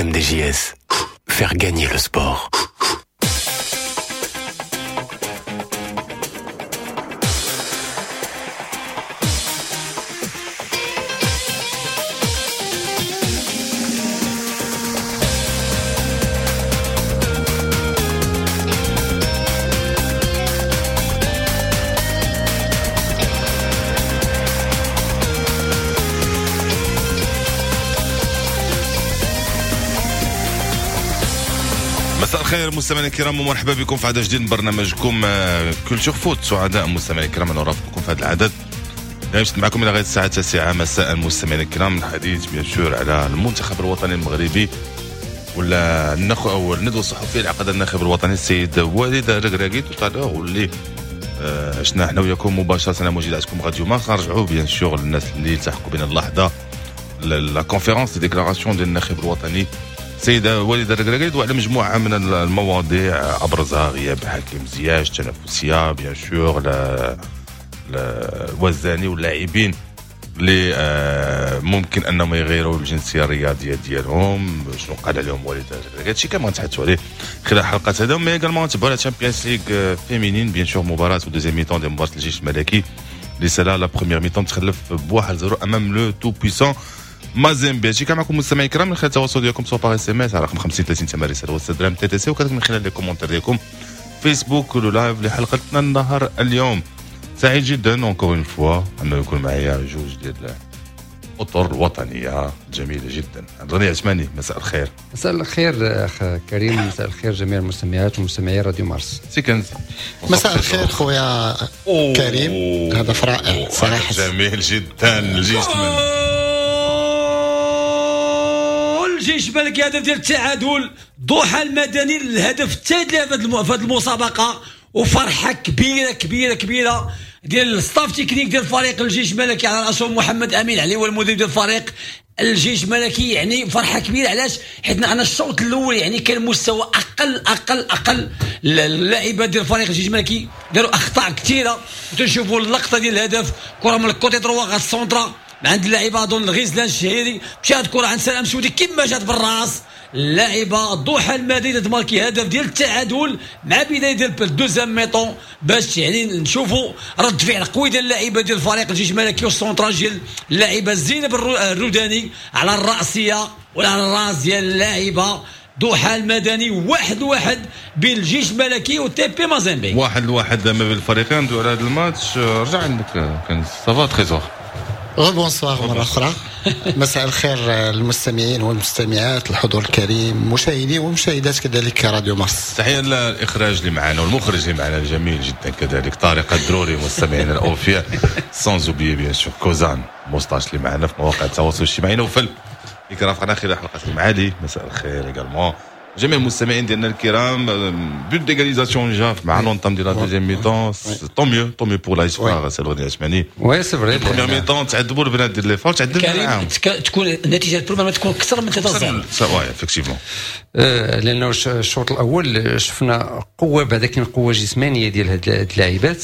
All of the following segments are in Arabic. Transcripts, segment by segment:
MDJS. Faire gagner le sport. مساء الخير مستمعينا الكرام ومرحبا بكم في عدد جديد من برنامجكم كولتور فوت. سعداء مستمعينا الكرام ان نرافقكم في هذا العدد. نجلس معكم الى غايه الساعه 9 مساء مستمعينا الكرام. الحديث بيان سور على المنتخب الوطني المغربي ولا الندوه الصحفيه اللي عقدها الناخب الوطني السيد والد الركراكي توتالور واللي عشنا حنا وياكم مباشره على موجوداتكم غاديو ما خرجوا بيان سور الناس اللي التحقوا بين اللحظه لا كونفيرونس دي ديكلاراسيون ديال الناخب الوطني سيدة والد الركراكي وعلى مجموعة من المواضيع أبرزها غياب حكيم زياش، تنافسية بيان سور الوزاني واللاعبين اللي ممكن أنهم يغيروا الجنسية الرياضية ديالهم. شنو قال عليهم والد الركراكي هادشي كامل غنتحدثوا عليه خلال حلقة هذا. مي également نتبعوا على تشامبيونز ليغ فيمينين بيان سور مباراة ودوزيام ميطون ديال مباراة الجيش الملكي اللي سالا لا بروميير ميطون تخلف ب1-0 أمام لو تو بويسون مازيمبي. هادشي كان معكم مستمعي الكرام من خلال التواصل ديالكم سواء باغ اس ام اس على رقم 50 30 8 رساله واتساب تي تي سي وكذلك من خلال لي كومونتير ديالكم فيسبوك ولو لايف لحلقتنا النهار اليوم. سعيد جدا اونكور اون فوا انه يكون معايا جوج ديال الاطر الوطنيه جميله جدا. راني عثماني مساء الخير. مساء الخير اخ كريم. مساء الخير جميع المستمعات ومستمعي راديو مارس. سيكنز مساء الخير خويا كريم. هدف رائع صراحه جميل جدا. الجيش الجيش الملكي هدف ديال التعادل. ضحى المدني الهدف الثالث له في هذه المسابقه وفرحه كبيره كبيره كبيره ديال الستاف تكنيك ديال فريق الجيش الملكي على راسهم محمد امين علي والمدير ديال الفريق الجيش الملكي. يعني فرحه كبيره علاش؟ حيت انا الشوط الاول يعني كان مستوى اقل اللاعبات ديال فريق الجيش الملكي داروا اخطاء كثيره. تنشوفوا اللقطه ديال الهدف كره من الكوتي دروا غا السونطرا عند اللاعبه اظن غزلان الشهيري مشات كره عند سلام سودي كما جات بالراس. اللاعبه ضحى المدينه تماركي هدف ديال التعادل مع بدايه ديال الدوزيام ميطون باش يعني نشوفوا رد فعل قوي ديال اللاعبه ديال فريق الجيش الملكي والسونطراج ديال اللاعبه زينب الروداني على الراسيه ولا على الراس ديال اللاعبه ضحى المدني 1-1 بين الجيش الملكي والتي بي مازيمبي. 1-1 ما بين الفريقين. ندوي على هذا الماتش. رجع عندك كان سافا تريزور. بونسوار مرة أخرى. مساء الخير المستمعين والمستمعات الحضور الكريم مشاهدي ومشاهدات كذلك راديو مارس. تحية للإخراج اللي معنا والمخرج اللي معنا الجميل جدا كذلك طارق الدروري مستمعينا الأوفياء سانز اوبيي بيان سور كوزان موستاش اللي معنا في مواقع التواصل الاجتماعي نوفل اللي رافقنا خلال حلقة المعالي. مساء الخير إيغالمون جميع المستمعين ديالنا الكرام. بوت ديغاليزاسيون جا مع لونطام ديال لا دوزيام ميطون. طون ميو بور لا اسبوار سالوني عثماني. وي سي فري البروميير ميطون تعذبوا البنات ديال لي فال تعذبوا معاهم تكون النتيجه البروميير تكون اكثر من 3-0. وي افيكتيفمون لانه الشوط الاول شفنا قوه بعدا كاين قوه جسمانيه ديال هاد اللاعبات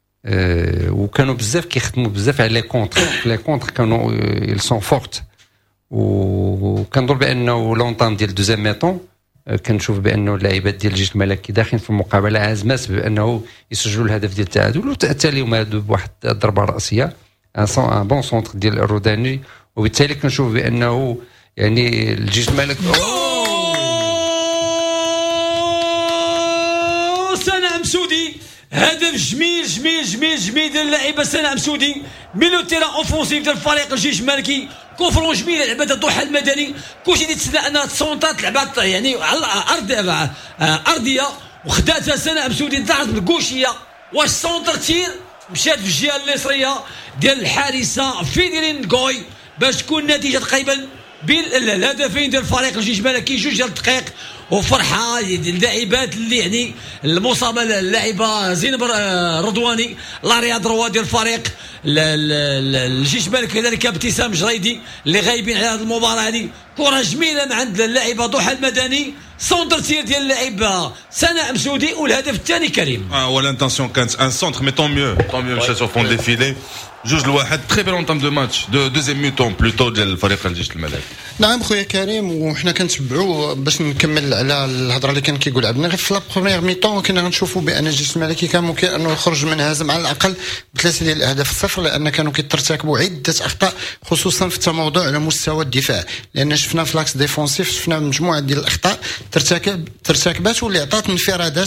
وكانوا بزاف كيخدموا بزاف على لي كونتر كانوا يلسون فورت. وكنظن بانه لونطام ديال دوزيام ميطون كنشوف بانه اللاعبات ديال الجيش الملكي داخلين في المقابله عازمات بانه يسجلوا الهدف ديال التعادل وتاليهم هذا بواحد الضربه راسيه ان بون سونتر ديال الروداني. وبالتالي كنشوف بانه يعني الجيش الملكي سنة مسودي هدف جميل جميل جميل جميل ديال اللاعبه سنة مسودي ميلو تيرا اوفونسيف ديال الفريق الجيش الملكي. كونفرون جميل لعبه ضحى المدني كلشي تيتسنى انها تصونطات لعبات يعني على الارض ارضيه وخداتها سنة مسودي ضاعت بالكوشيه واش سونتر تير مشات في الجهه اليسريه ديال الحارسه فيدرين غوي باش تكون النتيجه تقريبا بين الهدفين ديال الفريق الجيش الملكي 2 ديال الدقائق. وفرحه اللاعبات اللي يعني المصابه اللاعبه زينب رضواني لا رياض روا ديال الفريق الجيش الملكي كذلك ابتسام جريدي اللي غايبين على هذه المباراه هذه. كره جميله من عند اللاعبه ضحى المدني سونتر تير ديال اللاعب سناء مسودي والهدف الثاني كريم. والانتنسيون كانت ان سونتر مي طون ميو مشات au fond des filets 2-1 très bel entame de match de deuxième mi-temps plutôt ديال الفريق الجيش الملكي. نعم خويا كريم، وحنا كنتبعوا باش نكمل على الهضره اللي كان كيقول عبد النغيف في لا بروميير ميطون. كنا غنشوفوا بان الجيش الملكي كان ممكن انه يخرج من هزم على الاقل بثلاثه ديال الاهداف الصفر، لان كانوا كيترتكبوا عده اخطاء خصوصا في التموضع على مستوى الدفاع، لان شفنا في لاكس ديفونسيف شفنا مجموعه ديال الاخطاء ترتكبات واللي عطات انفرادات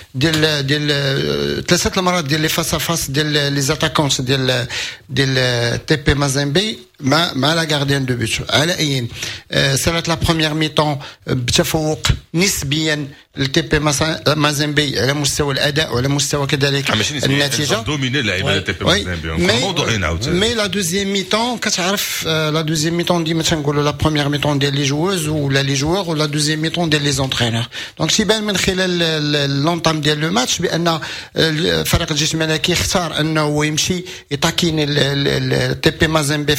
ديال ثلاثه المرات ديال لي فاس فاس ديال لي زاتاكونس ديال تي بي مازيمبي مع لا غارديان دو بوت. على اي سالت لا بروميير ميطون بتفوق نسبيا لتي بي مازيمبي على مستوى الاداء وعلى مستوى كذلك النتيجه. دوميني اللعيبه تي بي مازيمبي موضوعين عاوتاني. مي لا دوزيام ميطون كتعرف لا دوزيام ميطون ديما تنقولوا لا بروميير ميطون ديال لي جووز ولا لي جوور ولا دوزيام ميطون ديال لي زونترينور. دونك تيبان من خلال لونطام ديال لو ماتش بان فريق الجيش الملكي اختار انه يمشي يطاكيني التي بي مازيمبي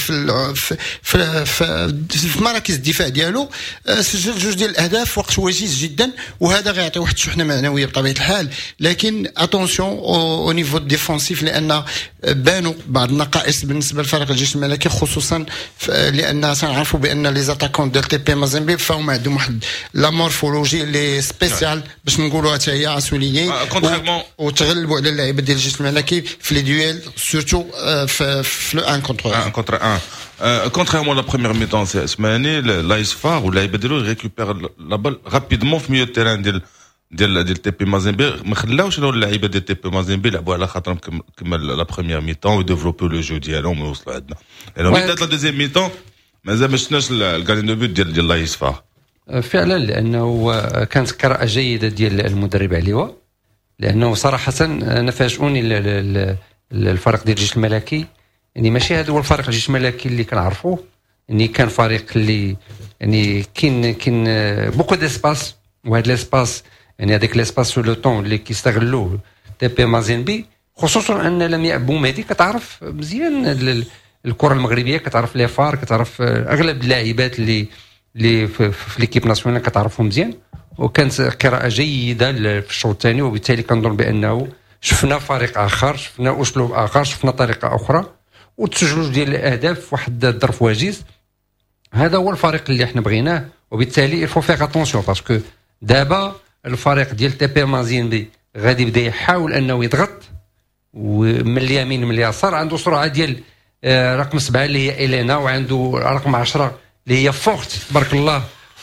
في مراكز الدفاع ديالو. سجل جوج ديال الاهداف وقت وجيز جدا، وهذا غيعطي واحد الشحنه معنويه بطبيعه الحال. لكن اتونسيون او نيفو ديفونسيف، لان بانوا بعض النقائص بالنسبه لفريق الجيش الملكي، خصوصا لان سنعرفوا بان لي زاتاكون ديال تي بي مازيمبي فهم عندهم واحد لا مورفولوجي اللي سبيسيال باش نقولوا حتى هي اسوليي، وتغلبوا على اللعيبه ديال الجيش الملكي في لي دويل سورتو في لو 1 contre 1. Contrairement à la première mi-temps, c'est l'ASFAR ou l'AIBDLO récupère la balle rapidement في milieu de terrain ديال تي بي مازيمبي. ما خلاوش اللعيبه ديال تي بي مازيمبي يلعبوا على خاطرهم كما لا بروميير ميطون ويديفلوبيو لو جو ديالهم ويوصلوا عندنا. لانه بدات لا دوزيام ميطون مازال ما شفناش الكارديان دو بوت ديال l'ASFAR فعلا، لانه كانت قراءه جيده ديال المدرب عليوه، لانه صراحه انا فاجئوني الفريق ديال الجيش الملكي. يعني ماشي هذا هو الفريق الجيش الملكي اللي كنعرفوه، يعني كان فريق اللي يعني كاين بوكو ديسباس، وهذا ليسباس يعني هذاك ليسباس سو لو طون اللي كيستغلوه تي بي مازيمبي، خصوصا ان لمياء بومادي كتعرف مزيان الكره المغربيه، كتعرف لي فار، كتعرف اغلب اللاعبات اللي في ليكيب ناسيونال كتعرفهم مزيان. وكانت قراءه جيده في الشوط الثاني، وبالتالي كنظن بانه شفنا فريق اخر، شفنا اسلوب اخر، شفنا طريقه اخرى، وتسجلوا ديال الاهداف واحد الظرف وجيز. هذا هو الفريق اللي احنا بغيناه، وبالتالي الفو فيغ اتونسيون باسكو دابا الفريق ديال تي بي مازيمبي غادي يبدا يحاول انه يضغط، ومن اليمين من اليسار عنده سرعه ديال رقم 7 اللي هي إلينا، وعنده رقم 10 اللي هي فورت تبارك الله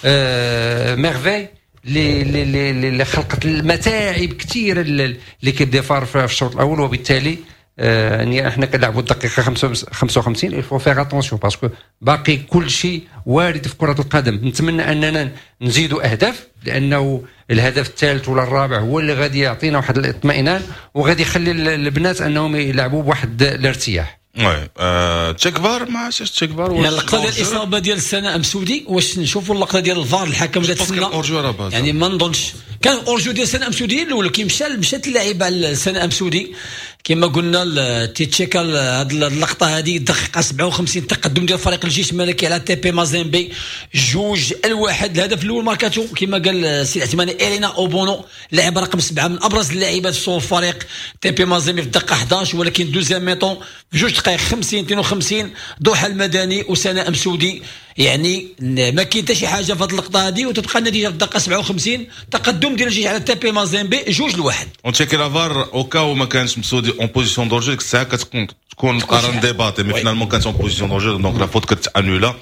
ميرفي اللي خلقت المتاعب كثيره ليكيب دي فار في الشوط الاول. وبالتالي يعني احنا كنلعبوا الدقيقه 55 الفو فيغ اتونسيون باسكو باقي كل شيء وارد في كره القدم. نتمنى اننا نزيدوا اهداف، لانه الهدف الثالث ولا الرابع هو اللي غادي يعطينا واحد الاطمئنان، وغادي يخلي البنات انهم يلعبوا بواحد الارتياح. وي تشيكفار ما عرفتش تشيكفار واش اللقطه ديال الاصابه ديال سناء مسودي، واش نشوفوا اللقطه ديال الفار الحكم جات تسنى يعني ما نظنش كان اورجو ديال سناء مسودي الاول مشات اللاعبه لسناء مسودي كما قلنا تيتشيكا هذه اللقطه هذه دقيقه 57 تقدم ديال فريق الجيش الملكي على تي بي مازيمبي 2-1. الهدف الاول ماركاتو كما قال السي عثماني إلينا أوبونو لاعب رقم 7 من ابرز اللاعبات في فريق تي بي مازيمبي في الدقيقه 11. ولكن دوزيام ميطون في 2 دقائق 52 ضحى المدني وسناء مسودي، يعني ما كاين حتى شي حاجه في هذه اللقطه هذه، وتبقى النتيجه في الدقيقه 57 تقدم ديال الجيش على تي بي مازيمبي 2-1. اون تشيكي لافار او كاو ما كانش مسودي اون بوزيسيون دورجو، ديك الساعه كتكون القرار ديباتي، مي فينالمون كانت اون بوزيسيون دورجو دونك لا فوت كتانولا.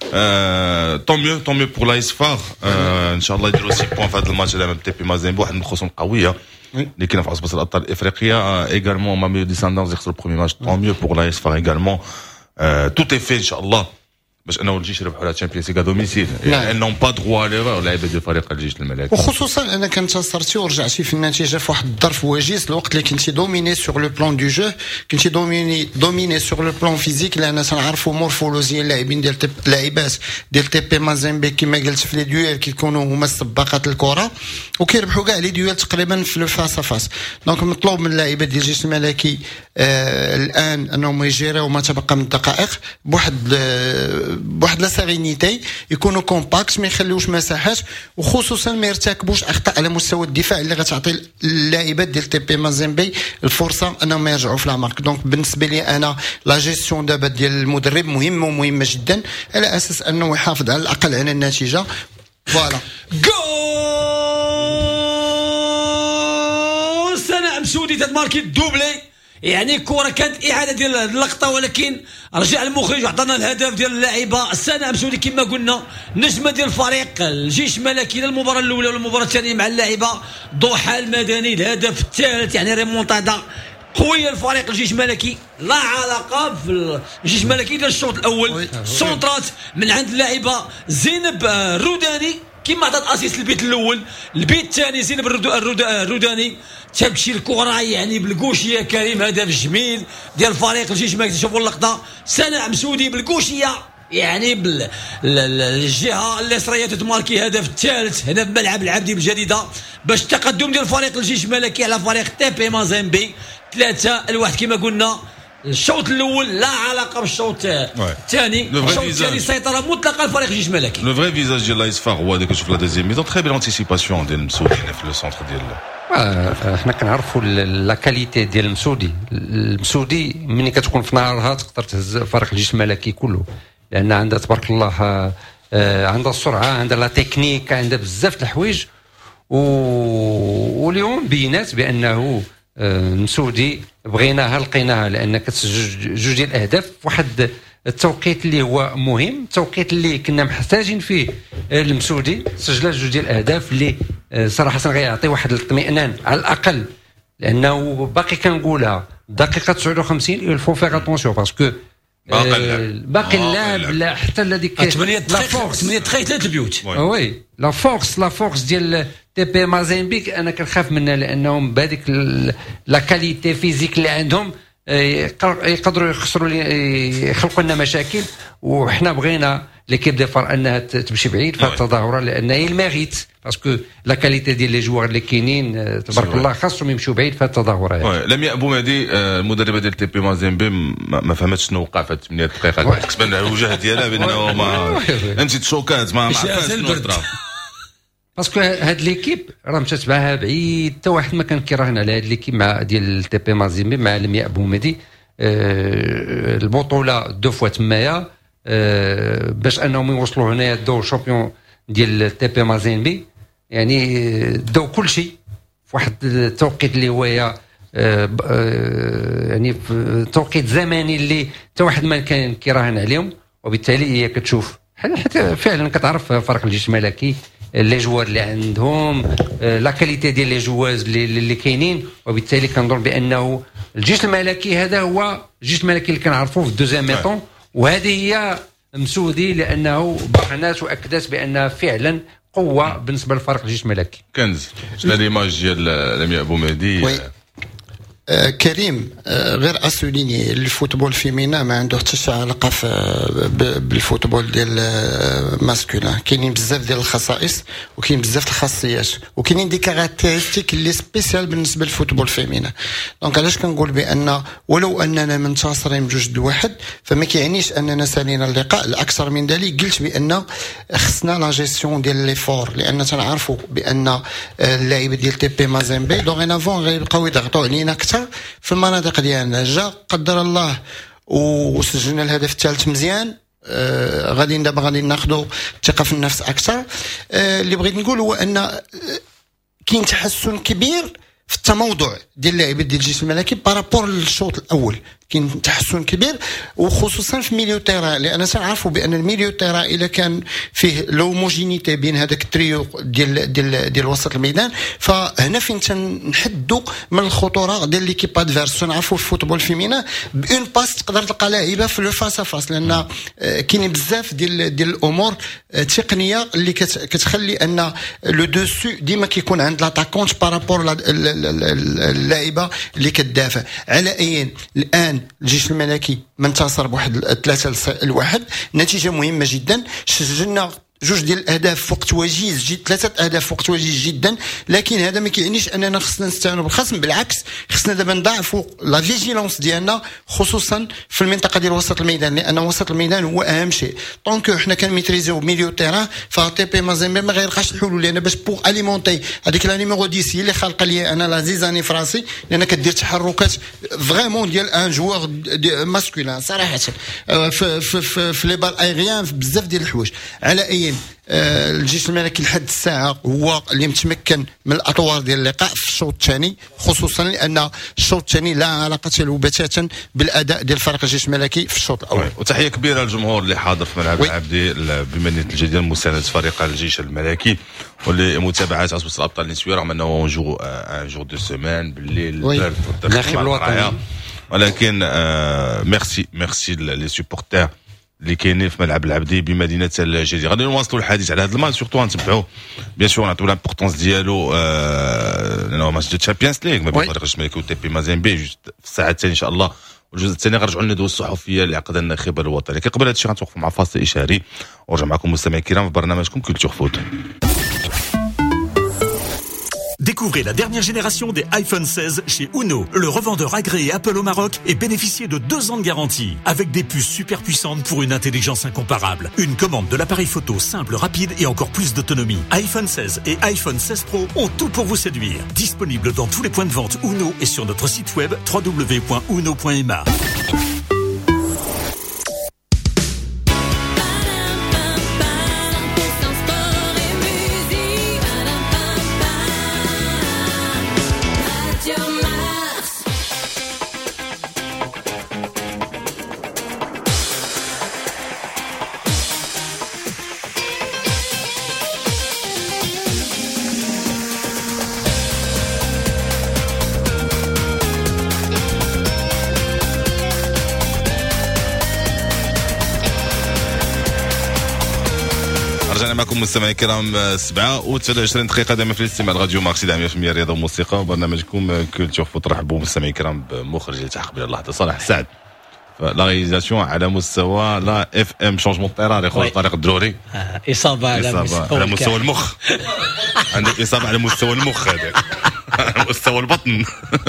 طون ميو بور لايسفار، ان شاء الله يديروا 6 بوان في هذا الماتش امام تي بي مازيمبي، واحد من الخصوم قويه اللي كاينه في عصبه الابطال الافريقيه. ايغالمون ماميو ديساندونس يخسروا البروميي ماتش، طون ميو بور لايسفار ايغالمون. توت اي في ان شاء الله باش انه الجيش يربحوا على الشامبيونز ليغ دوميسيل، يعني انهم با دروا ليغور لعيبه ديال فريق الجيش الملكي، وخصوصا انا كنتصرتي ورجعتي في النتيجه في واحد الظرف وجيز الوقت اللي كنتي دوميني سور لو بلان دو جو، كنتي دوميني سور لو بلان فيزيك، لان تنعرفوا مورفولوجيا اللاعبين ديال اللاعبات ديال تي بي مازيمبي كما قلت في لي دويل كيكونوا هما سباقات الكره وكيربحوا كاع لي دويل تقريبا في لو فاس فاس. دونك مطلوب من اللاعبات ديال الجيش الملكي الان انهم يجيروا ما تبقى من الدقائق بواحد لا سيرينيتي، يكونوا كومباكت، ما يخليوش مساحات، وخصوصا ما يرتكبوش اخطاء على مستوى الدفاع اللي غتعطي اللاعبات ديال تي بي مازيمبي الفرصه انهم يرجعوا في المارك. دونك بالنسبه لي انا لا جيستيون دابا ديال المدرب مهمه ومهمه جدا، على اساس انه يحافظ على الاقل على النتيجه. فوالا جول سنة مسودي تتماركي الدوبلي، يعني كرة كانت إعادة ديال اللقطة، ولكن رجع المخرج وعطانا الهدف ديال اللاعبة سنة مسودي كما قلنا نجمة ديال الفريق الجيش الملكي للمباراة الأولى والمباراة الثانية مع اللاعبة ضحى المدني. الهدف الثالث يعني ريمونتادا قوية الفريق الجيش الملكي، لا علاقة في الجيش الملكي ديال الشوط الأول. سونترات من عند اللاعبة زينب الروداني كما عطات اسيست البيت الاول، البيت الثاني زينب الروداني تمشي الكره يعني بالكوشيه. كريم هدف جميل ديال الفريق الجيش الملكي، تشوفوا اللقطه سنة مسودي بالكوشيه يعني بالجهه اليسريه تتماركي هدف الثالث هنا بملعب العبدي بالجديده، باش التقدم ديال الفريق الجيش الملكي على فريق تي بي مازيمبي 3-1 كما قلنا. الشوط الاول لا علاقه بالشوط الثاني، الشوط الثاني سيطره مطلقه لفريق الجيش الملكي. لو فري فيزاج ديال لايصفار هو هذاك شوف لا دوزيام ميزون تري بيل انتيسيباسيون ديال المسودي في لو سونتر ديال احنا كنعرفوا لا كاليتي ديال المسودي ملي كتكون في نهارها تقدر تهز فريق الجيش الملكي كله، لان عندها تبارك الله عندها السرعه، عندها لا تكنيك، عندها بزاف د الحوايج. واليوم بينات بانه المسودي بغيناها لقيناها، لان كتسجل جوج ديال الاهداف في واحد التوقيت اللي هو مهم، التوقيت اللي كنا محتاجين فيه المسودي. سجل جوج ديال الاهداف اللي صراحه غيعطي واحد الاطمئنان على الاقل، لانه باقي كنقولها دقيقه 59 الفو فيغ اتونسيون باسكو باقي اللاعب حتى هذيك 8 دقائق 3 بيوت. وي لا فورس ديال تي بي مازيمبيك انا كنخاف منها، لانهم بهذيك لا كاليتي فيزيك اللي عندهم يقدروا يخلقوا لنا مشاكل. وحنا بغينا ليكيب دي فار انها تمشي بعيد في التظاهره، لان هي الميريت باسكو لا كاليتي ديال لي جوار اللي كاينين تبارك الله خاصهم يمشوا بعيد في التظاهره. لمياء بومادي المدربه ديال تي بي مازيمبي ما فهمتش شنو وقع في 8 دقائق، كتبان على الوجه ديالها بانه ما انت تشوكات ما عرفاش شنو طرا، باسكو هاد ليكيب راه مشات معها بعيد، حتى واحد ما كان كيراهن على هاد ليكيب مع ديال تي بي مازيمبي مع لمياء بومادي. البطوله دو فوا تمايا باش انهم يوصلوا هنايا دو شامبيون ديال تي بي مازيمبي، يعني داو كل شيء في واحد التوقيت اللي هو يعني في توقيت زمني اللي حتى واحد ما كان كيراهن عليهم. وبالتالي هي كتشوف حتى فعلا كتعرف فرق الجيش الملكي لي جوار اللي عندهم لا كاليتي ديال لي جواز اللي كاينين. وبالتالي كنظن بانه الجيش الملكي هذا هو الجيش الملكي اللي كنعرفوه في الدوزيام ميطون، وهذه هي مسودي لانه برهنات واكدت بانها فعلا قوه بالنسبه لفريق الجيش الملكي. كنز شنو ليماج ديال لمياء بومادي؟ كريم غير اسوليني الفوتبول فيمينا ما عنده حتى شي علاقه بالفوتبول ديال ماسكولين. كاينين بزاف ديال الخصائص وكاين بزاف الخاصيات وكاينين دي كاركتيرستيك اللي سبيسيال بالنسبه للفوتبول فيمينا. دونك علاش كنقول بان ولو اننا منتصرين بجوج د واحد فما كيعنيش اننا سالينا اللقاء. الاكثر من ذلك قلت بان خصنا لا جيستيون ديال لي فور، لان تنعرفوا بان اللاعب ديال تي بي مازيمبي دوغينافون غيبقاو يضغطوا علينا اكثر في المناطق ديالنا. جا قدر الله وسجلنا الهدف الثالث مزيان، غادي ناخذوا ثقه في النفس اكثر. اللي بغيت نقول هو ان كاين تحسن كبير في التموضع ديال اللاعبين ديال الجيش الملكي بارابور للشوط الاول. كاين تحسن كبير وخصوصا في ميليو تيران، لان تنعرفوا بان الميليو تيران الا كان فيه لوموجينيتي بين هذاك التريو ديال وسط الميدان، فهنا فين تنحدوا من الخطوره ديال ليكيب ادفيرس. تنعرفوا في الفوتبول فيمينا بون باس تقدر تلقى لاعيبه في لو فاس فاس، لان كاينين بزاف ديال الامور تقنيه اللي كتخلي ان لو دوسو ديما كيكون عند لاتاكونت بارابور اللاعيبه اللي كتدافع. على اي الان الجيش الملكي منتصر بواحد 3-1، نتيجه مهمه جدا. سجلنا جوج ديال الاهداف في وقت وجيز 3 اهداف في وقت وجيز جدا، لكن هذا ما كيعنيش اننا خصنا نستعانوا بالخصم، بالعكس خصنا دابا نضاعفوا لا فيجيلونس ديالنا خصوصا في المنطقه ديال وسط الميدان، لان وسط الميدان هو اهم شيء. طونك حنا كنميتريزيو ميليو تيران، فا تي بي مازيمبي ما غيلقاش الحلول، لان باش بوغ اليمونتي هذيك لا نيميرو 10 هي اللي خالقه لي انا لا زيزاني فرنسي، لان كدير تحركات فريمون ديال ان جوار ماسكولين صراحه في لي بال ايريان في بزاف ديال الحوايج. على اي الجيش الملكي لحد الساعه هو اللي متمكن من الاطوار ديال اللقاء في الشوط الثاني، خصوصا لان الشوط الثاني لا علاقه له بتاتا بالاداء ديال فريق الجيش الملكي في الشوط الاول. وتحيه كبيره للجمهور اللي حاضر في ملعب العبدي بمدينه الجديده مساندة فريق الجيش الملكي ولمتابعه عصبة الابطال النسويه، رغم انه ان جور دو سيمين بالليل الوطني، ولكن ميرسي لي سوبورتير اللي كاينين في ملعب العبدي بمدينه الجديده. غادي نواصلوا الحديث على هذا الماتش، سورتو غنتبعوا بيان سور نعطيو لامبورطونس ديالو لانه ماتش دو تشامبيونز ليغ ما بين فريق الجيش الملكي و TP مازيمبي في الساعه الثانيه ان شاء الله. والجزء الثاني غنرجعوا للندوه الصحفيه اللي عقدها الناخب الوطني. لكن قبل هذا الشيء غنتوقفوا مع فاصل اشاري ونرجع معكم مستمعين الكرام في برنامجكم كولتور فوت. Découvrez la dernière génération des iPhone 16 chez Uno, le revendeur agréé Apple au Maroc, et bénéficiez de 2 ans de garantie, avec des puces super puissantes pour une intelligence incomparable. Une commande de l'appareil photo simple, rapide et encore plus d'autonomie. iPhone 16 et iPhone 16 Pro ont tout pour vous séduire. Disponible dans tous les points de vente Uno et sur notre site web www.uno.ma. معكم مستمعي الكرام 7:23 دقيقة دائما في الاستماع لراديو مارشي دعم 100% رياضة وموسيقى وبرنامجكم كولتور فوت. رحبوا مستمعي الكرام بمخرج اللي تحقق بلا اللحظة صالح السعد. لا رياليزاسيون على مستوى لا اف ام شونجمون طيران يا خويا طارق الدروري. اصابة على مستوى المخ. عندك اصابة على مستوى المخ هذاك. على مستوى البطن.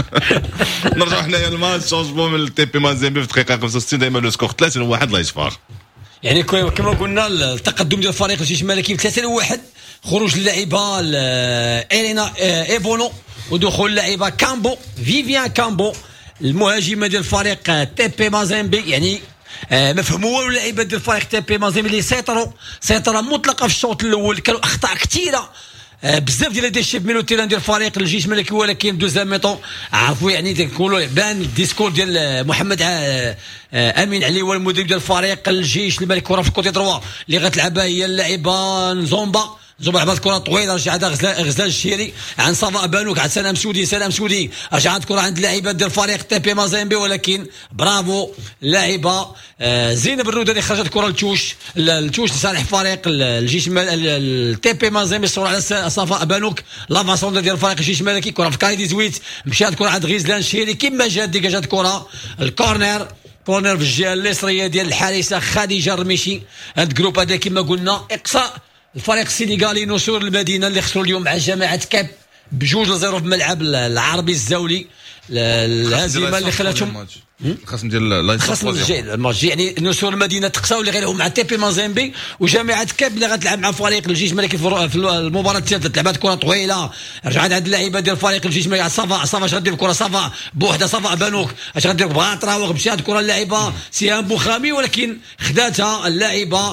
نرجع حنايا الماتش شونجمون من TP مازيمبي في الدقيقة 65 دائما لو سكور 3-1 الله يشفار. يعني كما قلنا التقدم ديال فريق الجيش الملكي 3-1، خروج اللاعبه إيرينا إيبونو ودخول اللاعبه كامبو فيفيان كامبو المهاجمه ديال فريق TP مازيمبي. يعني ما فهموا والو اللاعبات ديال فريق TP مازيمبي اللي سيطروا مطلقه في الشوط الاول. كانوا اخطاء كثيره بزاف ديال دي شيب مينوتيران ديال فريق الجيش الملكي، ولكن دوزيام ميطون عرفوا يعني تنقولوا بان الديسكور ديال محمد امين علي هو المدرب ديال فريق الجيش الملكي. كره في كوتي 3 اللي غتلعبها هي اللاعبه نزومبا لعبت كره طويله رجعتها غزال الشيري عن صفاء بانوك عند سلام سودي رجعت كره عند اللاعبات ديال فريق TP مازيمبي، ولكن برافو اللاعبه زينب الرودة اللي خرجت كره لتوش لصالح فريق الجيش TP مازيمبي. الصوره على صفاء بانوك لافاسون ديال فريق الجيش الملكي. كره في كاري 18 مشات كره عند غزلان الشيري كما جات كره الكورنر في الجهه اليسريه ديال الحارسه خديجه الرميشي. هاد الجروب هذا كما قلنا اقصاء الفريق السنغالي نسور المدينه اللي خسروا اليوم مع جماعه كاب ب2-0 في ملعب العربي الزولي. الهزيمه اللي خلاتهم خصم ديال الماتش يعني نسور المدينه تقساو اللي غير مع TP مازيمبي وجامعه كاب اللي غتلعب مع فريق الجيش الملكي في المباراه الثالثه. لعبات كره طويله رجعت عند اللاعبه ديال فريق الجيش الملكي. صفا اش غدير الكره صفا بوحده صفا بانوك اش غدير بغا تراوغ مشات الكره اللاعبه سيام بوخامي، ولكن خداتها اللاعبه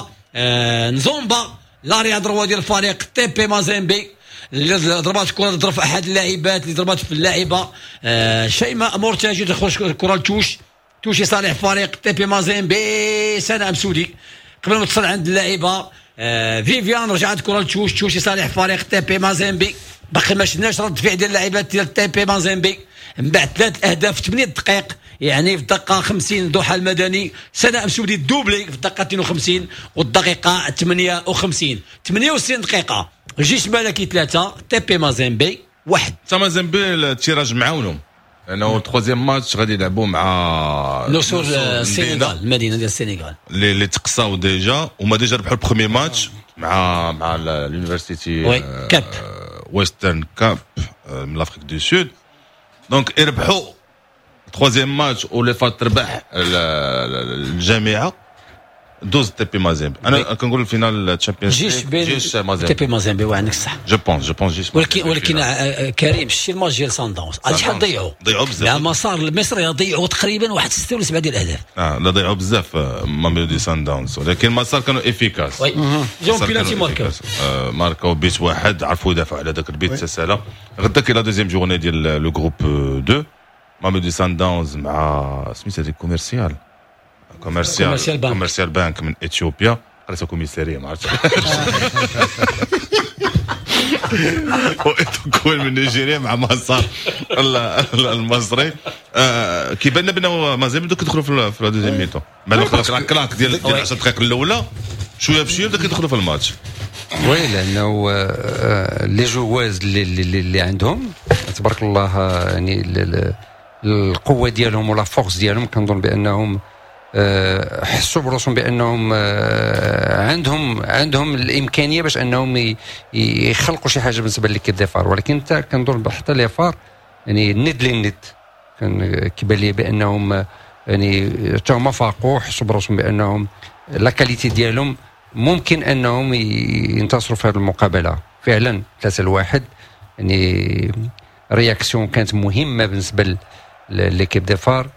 نزومبا لا رياض روا ديال فريق TP مازيمبي اللي ضربات كره ضرب احد اللاعبات اللي ضربات في اللاعبه شيماء مرتجي تخرج الكره توشي صالح فريق TP مازيمبي سناء مسودي قبل ما تصل عند اللاعبه فيفيان رجعت كره توشي صالح فريق TP مازيمبي. باقي ما شفناش رد فعل ديال اللاعبات ديال TP مازيمبي من بعد 3 أهداف في 8 دقائق. يعني في الدقة 50 ضحى المدني سناء مسودي دوبلي في الدقة 52 والدقيقة 68 دقيقة الجيش الملكي 3 TP مازيمبي 1. مازيمبي التيراج معاونهم لانه التروازيام ماتش غادي يلعبوا مع نسور السنغال المدينة ديال السنغال اللي تقصاو ديجا وما ديجا ربحوا البروميي ماتش مع اليونيفرسيتي كاب ويسترن كاب من لافريك دو سود. دونك يربحوا الثروازيام ماتش ولي فات تربح الجامعه دوز تي بي مازيمبي. انا كنقول الفينال تشامبيونز جيش بين تي بي مازيمبي وعندك صح. جو بونس جيش. ولكن كريم شتي الماتش ديال سان داونز شحال ضيعوا بزاف. لا مسار المصري ضيعوا تقريبا واحد 6 ولا 7 ديال الاهداف. لا ضيعوا بزاف ماميلودي سان داونز ولكن مسار كانوا افيكاس. جاو بينالتي ماركاو بيت واحد عرفوا يدافعوا على ذاك البيت سهله. غدا كاين لا دوزيام جورني ديال لو جروب 2 ماميلودي سان داونز مع سميتها ديك كوميرسيال بانك من اثيوبيا. قريتها كوميساريه ما عرفتش. وكوين من نيجيريا مع مسار المصري. كيبان لنا بانه مازال بداو كيدخلوا في لا دوزيام ميتون. بعد الكلاك ديال 10 دقائق الاولى شويه بشويه بداو كيدخلوا في الماتش. وي لانه لي جواز اللي عندهم تبارك الله يعني القوه ديالهم ولا فورس ديالهم كنظن بانهم حسوا براسهم بانهم عندهم الامكانيه باش انهم يخلقوا شي حاجه بالنسبه لكيب دي فار. ولكن انت كنظن حتى لي فار يعني الند للند كان كيبان لي بانهم يعني حتى هما فاقوا حسوا براسهم بانهم لا كاليتي ديالهم ممكن انهم ينتصروا في هذه المقابله. فعلا 3-1 يعني رياكسيون كانت مهمه بالنسبه لكيب دي فار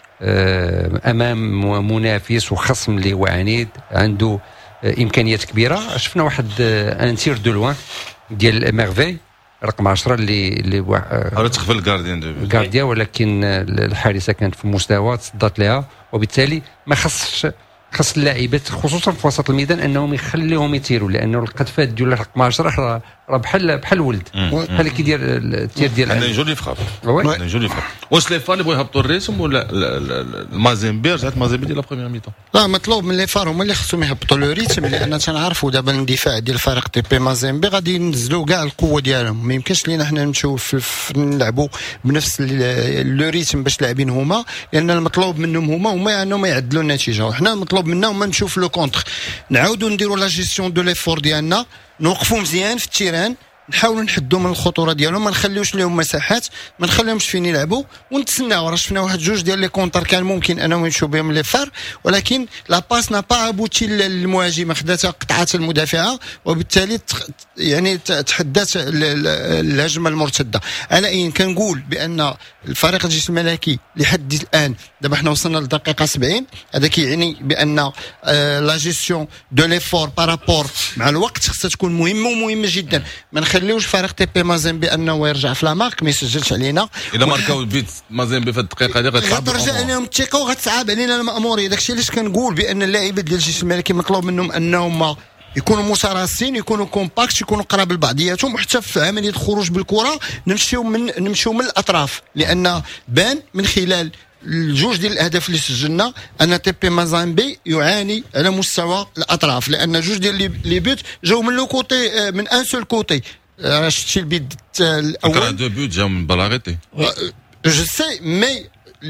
امام منافس وخصم اللي هو عنيد عنده امكانيات كبيره. شفنا واحد انتير دو لوان ديال ميرفي رقم 10 اللي تخفى الكارديان ولكن الحارسه كانت في مستوى تصدت لها وبالتالي ما خص اللاعبات خصوصا في وسط الميدان انهم يخليهم يطيروا لانه القذفات ديال رقم 10 راه بحال ولد بحال كيدير التير ديال انا جولي فخاف واش لي فار اللي بغاو يهبطوا الريتم ولا المازيمبي رجعت مازيمبي ديال لا بروميير ميطون. لا مطلوب من لي فار هما اللي خصهم يهبطوا لو ريتم لان تنعرفوا دابا الدفاع ديال فريق تي بي مازيمبي غادي ينزلوا كاع القوه ديالهم. ما يمكنش لينا حنا نمشيو نلعبوا بنفس لو ريتم باش لاعبين هما لان المطلوب منهم هما انهم يعدلوا النتيجه وحنا المطلوب منا هما نشوف لو كونتر نعاودوا نديروا لا جيستيون دو ليفور ديالنا نوقفوا مزيان في التيران نحاولوا نحدوا من الخطوره ديالهم ما نخليوش لهم مساحات ما نخليهمش فين يلعبوا ونتسناو. راه شفنا واحد جوج ديال لي كونتر كان ممكن انهم يمشيو بهم لي فار ولكن لا باس نا با ابوتي للمهاجمه خداتها قطعات المدافعه وبالتالي يعني تحدات الهجمه المرتده. على ان كنقول بان الفريق الجيش الملكي لحد الان دابا حنا وصلنا للدقيقه 70 هذا كيعني بان لا جيستيون دو ليفور بارابور مع الوقت خصها تكون مهمه جدا. ما نخليوش فريق تي بي مازيمبي انه يرجع في لا مارك ما يسجلش علينا. الا ماركاو البيت مازيمبي في الدقيقه هذه غترجع عليهم الثقه وغتصعب علينا المأموريه. داكشي علاش كنقول بان اللاعبين ديال الجيش الملكي مطلوب منهم انهم يكونوا متراصين يكونوا كومباكت يكونوا قراب لبعضياتهم وحتى في عمليه الخروج بالكره نمشيو من الاطراف لان بان من خلال الجوج ديال الاهداف اللي سجلنا ان تي بي مازيمبي يعاني على مستوى الاطراف لان جوج ديال لي بوت جاو من لو كوتي من ان سول كوتي. شفتي البيت الاول دو بوت جاو من بلاغيتي جو سي مي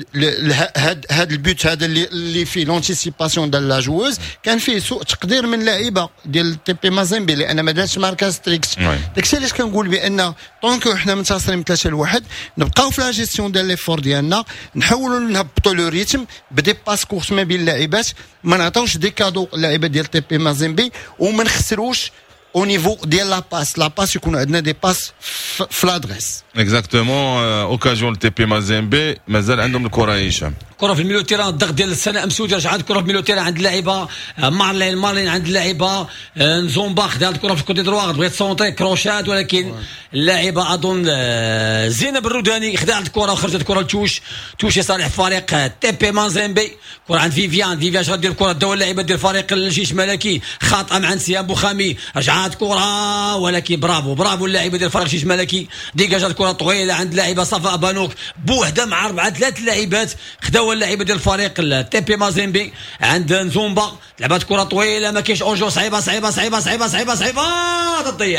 هاد البوت هذا اللي فيه لونتيسيباسيون ديال لا جووز كان فيه سوء تقدير من لاعيبه ديال تي بي مازيمبي لان ما دارش ماركا ستريكت. داكشي علاش كنقول بان طونكو حنا منتصرين 3-1 نبقاو في لا جيستيون ديال لي فور ديالنا نحاولوا نهبطوا لو ريتم بدي باس كورس ما بين اللاعبات ما نعطيوش دي كادو اللاعيبه ديال تي بي مازيمبي وما نخسروش au niveau ديال لا باس يكونوا عندنا دي باس في لادريس. اكزاكتومون اوكازيون تي بي مازيمبي مازال عندهم الكره هشام كره في الميلو تيران الضغط ديال السنه امسود رجعت الكره في الميلو تيران عند اللاعبه مارلين عند اللاعبه نزومبا خدا الكره في الكوتي دروار بغات سونطي كروشات ولكن اللاعبه اظن زينب الروداني خدا الكره وخرجت الكره توش صالح فريق تي بي مازيمبي. كره عند فيفيان شاد ديال الكره داو اللاعبه ديال فريق الجيش الملكي خاطئه مع نسيان بوخامي رجعت كره ولكن برافو اللاعبه ديال فريق الجيش الملكي ديجاجات كره طويله عند لاعبه صفاء بانوك بوحده مع 4-3 لاعبات خداو اللاعبه ديال الفريق التي بي مازيمبي عند نزومبا لعبات كره طويله ما كاينش اونجو صعيبه تضيع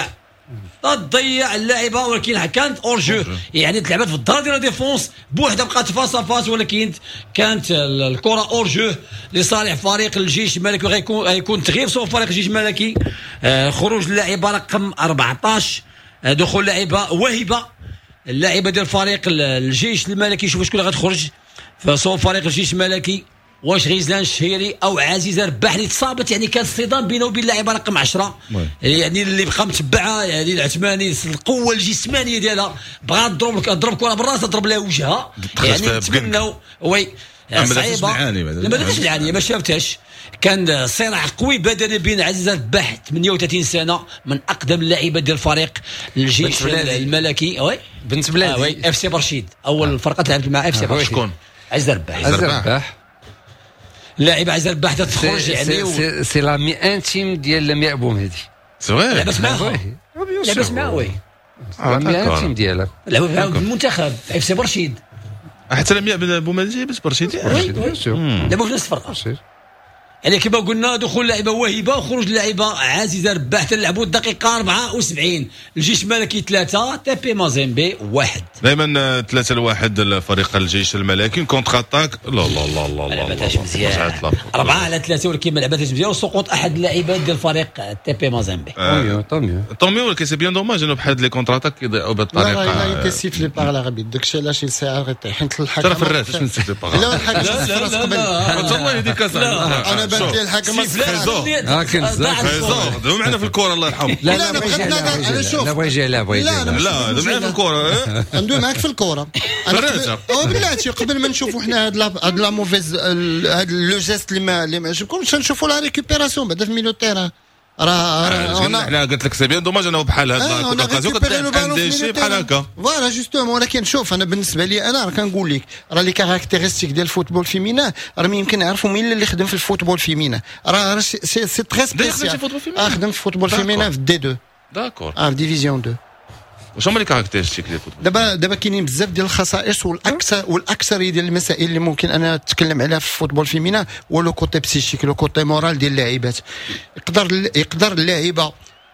تضيع اللعيبه، ولكن كانت اور جو، يعني تلعبت في الدار ديال ديفونس بوحده، بقات فاس فاس، ولكن كانت الكره اور جو لصالح فريق الجيش الملكي. غيكون تغيير صوب فريق الجيش الملكي، خروج اللاعبه رقم 14، دخول لاعبه وهبه اللاعبه ديال فريق الجيش الملكي. شوف شكون غتخرج فصوب فريق الجيش الملكي، واش غيزلان الشهيري او عزيزه رباح اللي تصابت. يعني كان صدام بينه وبين اللاعبه رقم 10 يعني اللي بقى متبعه، يعني العثماني القوه الجسمانيه ديالها بغات تضرب كره بالراس، تضرب لها وجهها، يعني نتمنوا وي صعيبه. ما بداتش العانيه، ما شافتهاش. كان صراع قوي بدني بين عزيزه رباح 38 سنه، من اقدم اللاعبات ديال فريق الجيش الملكي، وي بنت بلادي، وي اف سي برشيد، اول فرقه لعبت مع اف سي برشيد. شكون؟ عزيزه رباح اللاعب عزيزه رباح تخرج، يعني سي لا مي انتيم ديال لمياء بومهدي. صغير لاباس معاه، لاباس معاه، وي مي انتيم ديالها، لعبوا في المنتخب في اف سي برشيد. حتى لمياء بومهدي بس برشيد، لعبوا في نفس الفرقه. يعني كما قلنا دخول لاعبه وهبه وخروج لاعبه عزيزه رباح. تلعبوا الدقيقه 74، الجيش الملكي 3 تي بي مازيمبي 1. دائما 3-1 لفريق الجيش الملكي. كونتر اتاك لا لا لا لا ما لعبتهاش مزيان، 4-3، ولكن ما لعبتهاش مزيان، وسقوط احد اللاعبات ديال فريق تي بي مازيمبي. طوميو ولكن سي بيان دوماج انه بحال لي كونتر اتاك كيضيعوا بهالطريقه. لا يتي سيفلي باغ لاغبيت، داكشي علاش يساعد حيت الحكم ترى في الراس باش نسيفلي باغ. لا الحكم قبل والله يديك انا بان لي الحكم دو معنا في الكره الله يرحمه. لا بغيتي لا معنا في الكره، ندوي معاك في الكره. انا بلاتي قبل ما نشوفوا حنا هاد لا موفيز، هاد لو جيست اللي ما عجبكمش، نشوفوا لا ريكوبيراسيون بعدا في ميلو تيران. انا قلت لك سي بيان دوماج انه بحال هذا الاوكازيون كتلعب شي بحال هكا. فوالا جوستومون. ولكن شوف انا بالنسبه لي انا كنقول لك راه لي كاركتيرستيك ديال الفوتبول فيمينا راه ما يمكن نعرفوا مين اللي خدم في الفوتبول فيمينا. راه سي تري سبيسيال. خدم في الفوتبول فيمينا في دي 2 داكور في ديفيزيون 2. واش هما لي كاركتيرستيك ديال الفوتبول؟ دابا كاينين بزاف ديال الخصائص، والاكثريه ديال المسائل اللي ممكن انا نتكلم عليها في الفوتبول فيمينا هو لو كوتي بسيشيك، لو كوتي مورال ديال اللاعبات. يقدر اللاعبه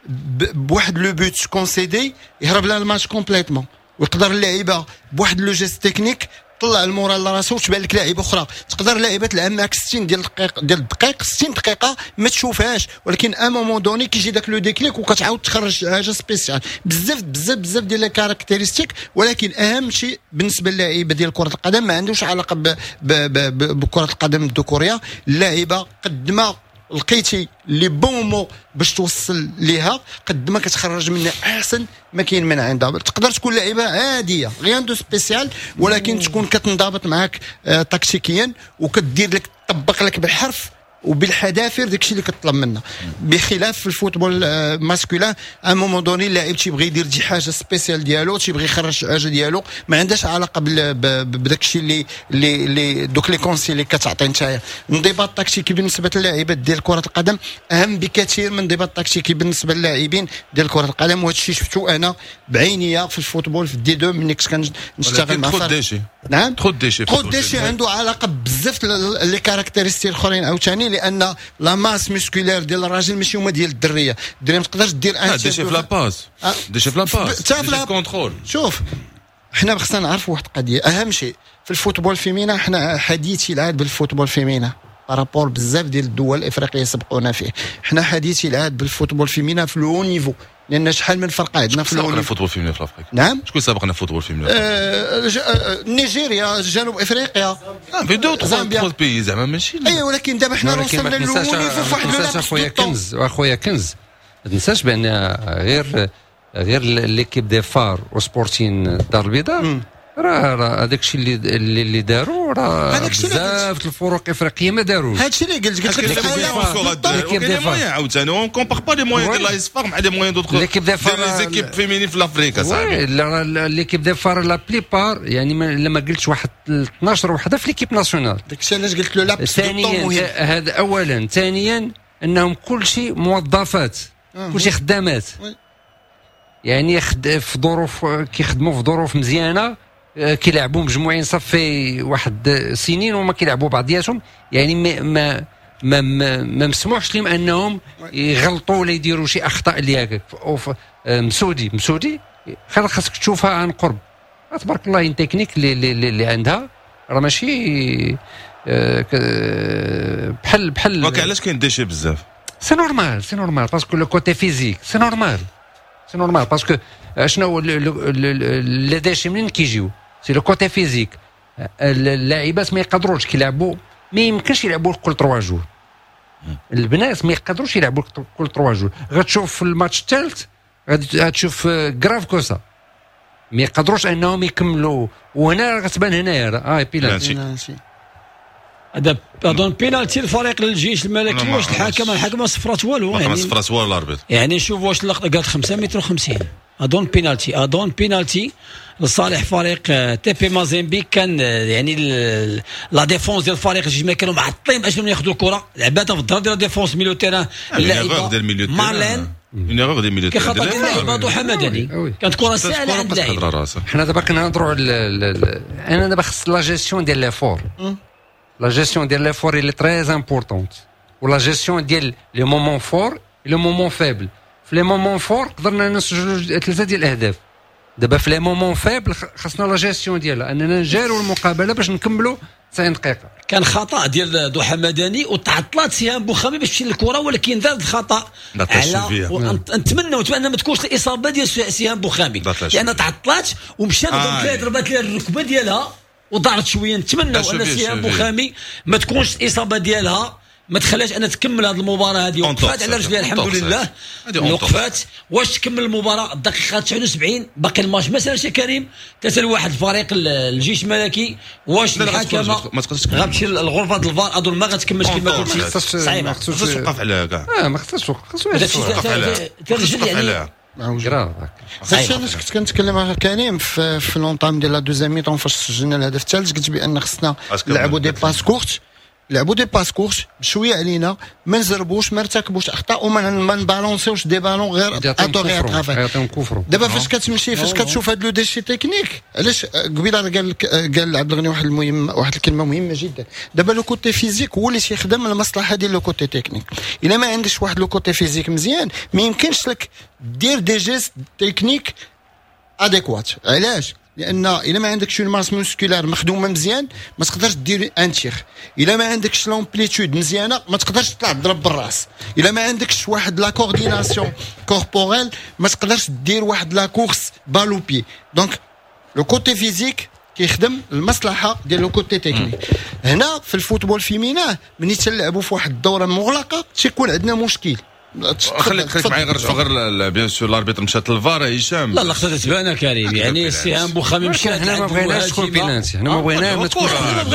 بواحد لو بوت كونسيدي يهرب لها الماتش كومبليتمون، ويقدر اللاعبه بواحد لو جيست تكنيك طلع المورال لراسو وتبان لك لاعيبه اخرى. تقدر لاعبه تلعب معك 60 دقائق 60 دقيقه ما تشوفهاش، ولكن ا مومون دوني كيجي داك لو ديكليك وكتعاود تخرج حاجه سبيسيال. بزاف ديال الكاركتيرستيك. ولكن اهم شيء بالنسبه للاعيبه ديال كره القدم ما عندوش علاقه بكره القدم الذكوريه. اللاعبه قد ما لقيتي لي بون مو باش توصل ليها قد ما كتخرج منها احسن ما كاين من عندها. تقدر تكون لاعبه عاديه غيان دو سبيسيال، ولكن تكون كتنضبط معاك تكتيكيا وكدير لك تطبق لك بالحرف وبالحذافير داكشي اللي كطلب منا. بخلاف في الفوتبول ماسكولين ا مومون دوني اللاعب تيبغي يدير شي حاجه سبيسيال ديالو، تيبغي يخرج شي حاجه ديالو ما عندهاش علاقه بداكشي اللي دوك لي كونسي اللي كتعطي نتايا. الانضباط التكتيكي بالنسبه للاعبات ديال كره القدم اهم بكثير من الانضباط التكتيكي بالنسبه للاعبين ديال كره القدم، وهذا الشيء شفتو انا بعينيا في الفوتبول في دي 2 ملي كنت كنشتغل مع فريق. نعم ترو ديشي عنده علاقه بزاف لي كاركتيرستيك اخرين عاوتاني، لان لا ماس مسكولير ديال الراجل ماشي هما ديال الدريه ما تقدرش دير ديشي في لاباس ديشي في الكونترول. شوف حنا خصنا نعرفوا واحد القضيه اهم شيء في الفوتبول فيمينا. حنا حديثي العهد بالفوتبول فيمينا بارابور بزاف ديال الدول الافريقيه سبقونا فيه. حنا حديثي العهد بالفوتبول فيمينا في لو نيفو، لان شحال من فرقه عندنا في الفوتبول فيمينا في افريقيا. نعم شكون سبقنا في الفوتبول فيمينا؟ نيجيريا، جنوب افريقيا، في دو تخوا بيي زعما ماشي. اي ولكن دابا حنا وصلنا لو نيفو في واحد اخويا كنز ما تنساش بان غير ليكيب دي فار وسبورتين الدار البيضاء راه هذاك الشيء اللي داروا راه بزاف الفروق الافريقيه ما داروش. هذا الشيء اللي قلت لك ليكيب دي فار عاوتاني اون كومبار با لي مويان ديال لايسفار مع لي مويان دوطخ ليكيب دي فار لي زيكيب فيمينين في افريقيا صاحبي. ليكيب دي فار لا بليبار يعني لما قلتش واحد 12 وحده في ليكيب ناسيونال. داك الشيء علاش قلت له لابس ثانيا هذا اولا، ثانيا انهم كل شيء موظفات كل شيء خدامات، يعني في ظروف كيخدموا في ظروف مزيانه، كيلعبوا مجموعين صافي واحد سنين وما كيلعبوا بعضياتهم، يعني ما ما مسموحش لهم انهم يغلطوا ولا يديروا شي اخطاء اللي هكاك. مسودي خاصك تشوفها عن قرب. تبارك الله ان تكنيك اللي عندها راه ماشي بحال وكا علاش كاين ديشي بزاف؟ سي نورمال باسكو لو كوتي فيزيك سي نورمال باسكو شنو هو لي ديشي منين كيجيو؟ سي لو كوتي فيزيك. اللاعبات ما يقدروش كيلعبوا، ما يمكنش يلعبوا كل 3 جور. البنات ما يقدروش يلعبوا كل 3 جور. غتشوف في الماتش الثالث غتشوف كراف كوسا ما يقدروش انهم يكملوا، وهنا غتبان هنايا بيلانتي. هذا اظن بينالتي الفريق للجيش الملكي. واش الحكم ما صفرات والو يعني ما صفرات والو الاربيط. يعني شوف واش اللقطه قالت 5 متر و50. اظن بينالتي لصالح فريق تي بي مازيمبي. كان يعني لا ديفونس ديال الفريق الجيش الملكي كانوا معطلين باش ياخذوا الكره. لعباتها في الظهر ديال ديفونس ميليو تيران اللاعب مارلين اون ايغور ديال ميليو تيران كي خطا ضحى مدني. كانت كره سهله عند اللاعب. حنا دابا كنهضروا انا دابا خص لا جيستيون ديال لافور. La gestion de l'effort elle est très importante. Ou la gestion ديال les moments forts et les moments faibles. في les moments forts قدرنا نسجلوا 3 ديال الاهداف. دابا في les moments faibles خصنا لا جيستيون ديالها اننا نجاروا المقابله باش نكملوا 90 دقيقه. كان خطا ديال ضحى مدني وتعطلات سهام بوخامي باش تمشي للكره، ولكن دار الخطا على نتمنوا ما تكونش الاصابه ديال سهام بوخامي لان تعطلات ومشى ضربات لها الركبه ديالها وضاعت شويه. نتمنوا ان سهام بوخامي ما تكونش الاصابه ديالها ما تخلاش انا تكمل هذه المباراه هذه. وقفات على رجليها الحمد لله وقفات. واش تكمل المباراه الدقيقه 79 باقي الماتش ما سالش يا كريم 3-1 فريق الجيش الملكي. واش الحكمه غتمشي لغرفه الفار؟ اظن ما غتكملش كما قلتي. صحيح ما خصوش توقف عليها كاع. ما خصوش توقف عليها. هادشي علاش كنت كنتكلم مع كريم في لونطام ديال لا دوزيام ميطون فاش سجلنا الهدف الثالث. قلت بان خصنا نلعبوا دي باس كورت بشويه علينا، ما نزربوش ما نرتكبوش اخطاء وما نبالونسيوش دي بالون غير اتوغي اترافير. دابا فاش كتمشي فاش كتشوف هاد لو ديشي تكنيك علاش قبيله قال عبد الغني واحد الكلمه مهمه جدا. دابا لو كوتي فيزيك هو اللي تيخدم المصلحه ديال لو كوتي تكنيك. الا ما عندكش واحد لو كوتي فيزيك مزيان ما يمكنش لك دير دي جيست تكنيك اديكوات. علاش؟ لان الا ما عندكش اون ماس موسكولار مخدومه مزيان ما تقدرش دير ان تيغ. الا ما عندكش لومبليتود مزيانه ما تقدرش تطلع تضرب بالراس. الا ما عندكش واحد لا كورديناسيون كوربوريل ما تقدرش دير واحد لا كورس بالو بي. دونك لو كوتي فيزيك كيخدم المصلحه ديال لو كوتي تكنيك. هنا في الفوتبول فيمينا ملي تلعبوا في واحد الدوره مغلقه تيكون عندنا مشكل. خليك معايا غير بيان سور الاربيتر مشات للفار هشام. لا اللقطه تبان كريم يعني سهام بوخامي مشى. حنا ما بغيناش تكون بينالتي. حنا ما بغيناش ما تكونش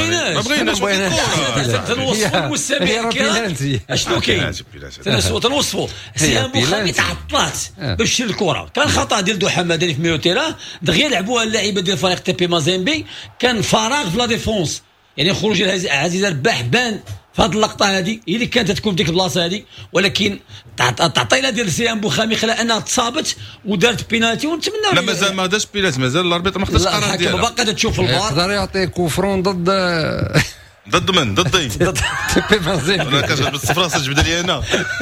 تنوصفوا المستمعين الكرام اشنو كاين. تنوصفوا سهام بوخامي تعطلات باش الكره. كان خطا ديال ضحى مدني في ميليو تيران دغيا لعبوها اللاعبه ديال فريق تي بي مازيمبي. كان فراغ في لا ديفونس يعني خروج عزيز رباح بان في هذه اللقطه هذه هي اللي كانت تكون في ديك البلاصه هذه، ولكن تعطيله ديال سهام بوخامي خلى انها تصابت ودارت بينالتي. ونتمنى لا مازال ما داش بينالتي، مازال الاربيط ما خداش القرار ديالها. باقا تشوف الفار يقدر يعطي كوفرون ضد من ضدي ضد تي بي مازيمبي. انا كنجبد بالصفراء تجبد لي انا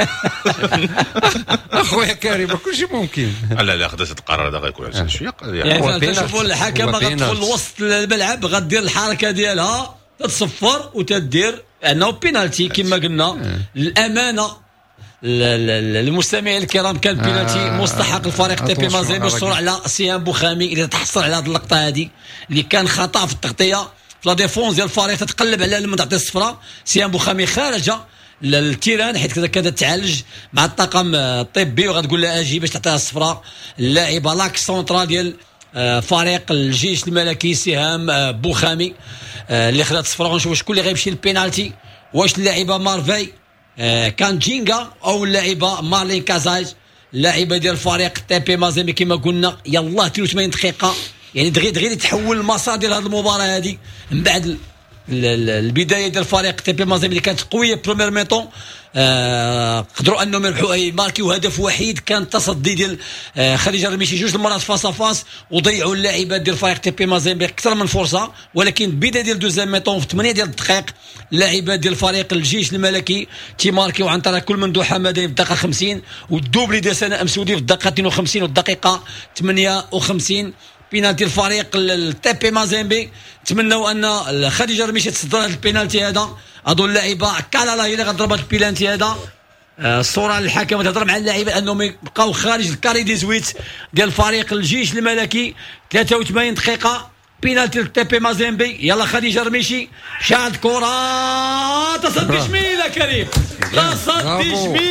اخويا كريم كلشي ممكن. لا خدات القرار هذا غيكون شويه يعني تشوفوا الحكم غتدخل لوسط الملعب غدير الحركه ديالها تتصفر وتدير انه بينالتي كما قلنا. الامانه المستمعين الكرام كان بينالتي مستحق الفريق تي بي مازيمبي. الصوره على سهام بوخامي اللي تحصل على هذه اللقطه هذه اللي كان خطا في التغطيه في لا ديفونس ديال الفريق. تتقلب على لما تعطي الصفراء. سهام بوخامي خارجه للتيران حيت كذا تعالج مع الطاقم الطبي وغتقول لها اجي باش تعطيها الصفراء. اللاعبه لاك سونترال ديال فريق الجيش الملكي سهام بوخامي اللي خدات الصفراء. ونشوف شكون اللي غيمشي للبينالتي، واش اللاعبه مارفي كان جينغا او اللاعبه مارلين كازايز اللاعبه ديال الفريق تي بي مازيمبي. كما قلنا يلاه 83 دقيقه يعني دغيا يتحول المسار ديال هذه المباراه هذه من بعد البدايه ديال الفريق تي بي مازيمبي كانت قويه برومير ميطون. قدروا انهم يربحوا يماركيو هدف وحيد. كان تصدي ديال خديجه الرميشي 2 المرات فاس وضيعوا اللاعبات ديال الفريق تي بي مازيمبي اكثر من فرصه. ولكن بدايه ديال دوزيام ميطون في 8 ديال الدقائق اللاعبات ديال الفريق الجيش الملكي تيماركيو عن طريق كل مندوحه مدني في الدقيقه 50 والدوبلي ديال سناء مسعودي في الدقيقه 52 والدقيقه 58. بينالتي الفريق التي بي مازيمبي. تمنوا ان خديجه الرميشي تصدر هذا البينالتي هذا. اظن اللاعبه كالالا هي اللي غتضرب البينالتي هذا. الصوره الحكم تهضر مع اللاعبين انهم يبقاو خارج الكاري دي زويت ديال فريق الجيش الملكي. 83 دقيقه بينالتي التي بي مازيمبي. يلا خديجه الرميشي شاد كره تصدي جميله كريم. تصدي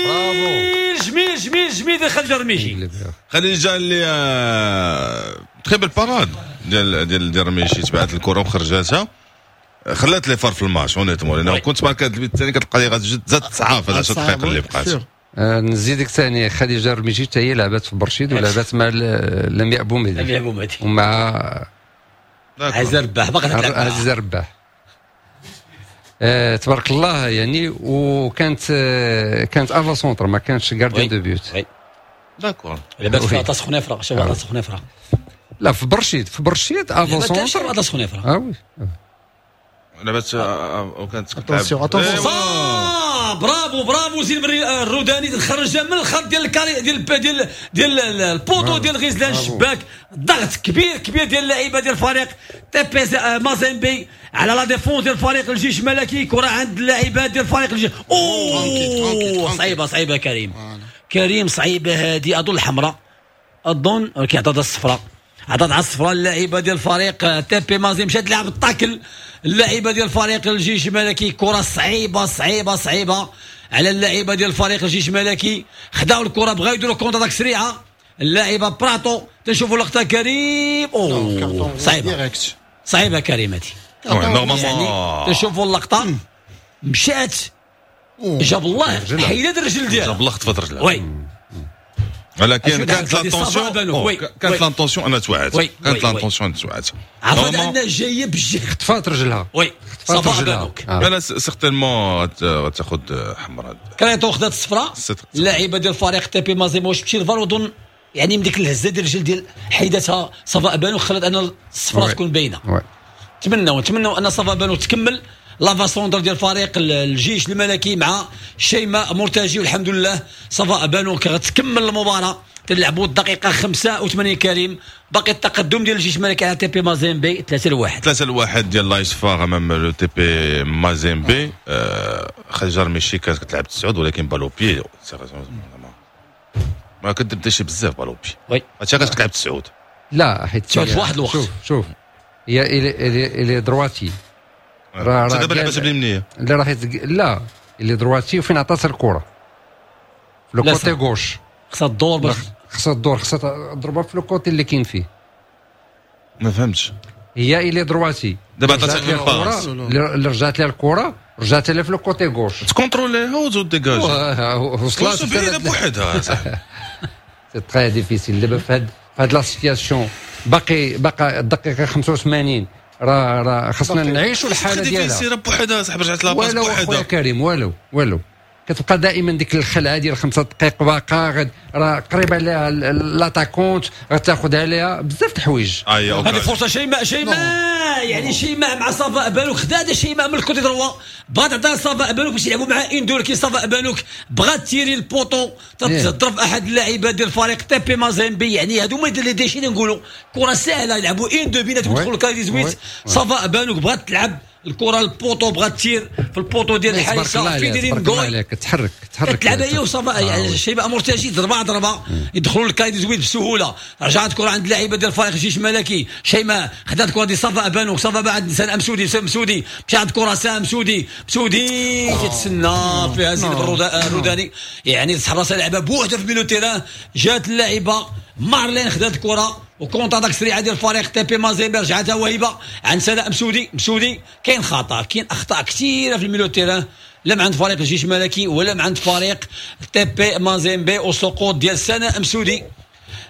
جميل ديال خديجه الرميشي. خديجه اللي تخيب الباراد ديال الرميشي تبعت الكره وخرجاتها خلات لي فار في الماتش اونيتمون. لانه كنت ماركات البيت الثاني كتلقى لي غتزاد تصعاب في 10 دقائق اللي بقات. نزيدك ثاني خديجه الرميشي حتى هي لعبت في برشيد ولعبت مع لمياء بومدي ومع عزيز رباح باقي تلعب عزيز رباح. تبارك الله يعني. وكانت افا سونتر ما كانش غارديان دو بيوت. داكور لعبت في طاس خنيفره. شوف طاس خنيفره لا في برشيد افا سونتر طاس خنيفره. وي لعبت وكانت اتونسيون برافو زين الروداني خرجها من الخط ديال الكاري ديال البوطو ديال غزلان الشباك. ضغط كبير ديال اللعيبه ديال الفريق تي بي مازيمبي على لا ديفونس ديال فريق الجيش الملكي. كره عند اللاعبات ديال فريق الجيش. صعيبه كريم صعيبه هذه. اظن الحمراء اظن كيعطيها الصفراء. عطات على الصفراء اللاعبه ديال الفريق تي بي مازيمبي. مشات تلعب الطاكل اللاعبه ديال الفريق الجيش الملكي. كره صعيبه على اللاعبه ديال الفريق الجيش الملكي. خداو الكره بغاو يديروا كونتر داك سريعه اللاعبه براتو. تنشوفوا اللقطه كريم. صعيبه كريم هذه. نورمالمون تنشوفوا اللقطه مشات جاب الله حيد الرجل ديالها. جاب الله خطفت رجلها. وي ولكن كانت لانتونسيون انها توعات. كانت لانتونسيون توعات. عرفت انها جايه بالجهه خطفات رجلها. وي صافا بانوك. انا سيغتينمون غتاخذ حمراء. كريتو خدات الصفراء. اللاعبه ديال الفريق تي بي مازيمبي واش مشي لفار وظن يعني من ديك الهزه ديال الرجل ديال حيدتها صافا بانوك خلات ان الصفراء تكون باينه. نتمنوا ان صافا بانوك تكمل لافا سوندر ديال فريق الجيش الملكي مع شيماء مرتجي. والحمد لله صفاء بانوك غتكمل المباراه. تلعبوا الدقيقه 85 كريم. باقي التقدم ديال الجيش الملكي على تي بي مازيمبي 3-1 ديال لايصفار امام لو تي بي مازيمبي. خديجه الرميشي كانت كتلعب تسعود ولكن بالو بي ما كدبتش بزاف بالو بي. وي هادشي علاش كتلعب تسعود. لا حيت في واحد الوقت شوف هي الي درواتي راه دابا لعبه باليمنيه اللي راح لا اللي درواتي وفين عطات الكره في لو كوتي غوش. خصها الدور خصها تضربها في لو كوتي اللي كاين فيه. ما فهمتش. هي اللي درواتي دابا عطات الكره اللي رجعت لها الكره رجعت لها في لو كوتي غوش تكونتروليها وتزود ديجاج. وصلت بعيده بوحدها. سي تري ديفيسيل دابا في هاد لا سيتياسيون. باقي الدقيقه 85 راه خصنا نعيشوا الحاله ديالها. سير بوحدها صاحبي رجعت لها باس بوحدها. والو كريم والو كتبقى دائما ديك الخلعه ديال 5 دقائق باقا راه قريبه عليها لاتاكونت غتاخذ عليها بزاف د الحوايج. هذه فرصه شيماء يعني شيماء مع صفاء بانوك خدا شيماء من الكوتي دروا بغات تعطيها صفاء بانوك باش يلعبوا مع اندور. كي صفاء بانوك بغات تيري البوطو تضرب احد اللاعبات ديال الفريق تي بي مازيمبي. يعني هادو هما اللي دايشين نقولوا كره سهله يلعبوا اندو بيناتهم يدخلوا الكاري زويت. صفاء بانوك بغات تلعب الكره البوطو بغات تير في البوطو ديال الحارسه في دايرين جول تحرك تلعب هي وصفاء. يعني شيماء مرتجي ضربه يدخلوا للكايد زويد بسهوله. رجعت كره عند اللاعبه ديال الفريق الجيش الملكي. شيماء خدات كره ديال صفاء بانوك. صفاء بعد سناء مسودي مشى عند كره سام مسودي كيتسنى فيها زين الروداني. يعني تحرص لعبه بوحده في ميلو تيران. جات اللاعبه مارلين خدات الكره وكونتر داك سريعه ديال الفريق تي بي مازيمبي. رجعتها وهبه عند سناء مسودي. كاين خطا كاين اخطاء كثيره في الميلو تيران لا عند فريق الجيش الملكي ولا عند فريق تي بي مازيمبي. وسقوط ديال سناء مسودي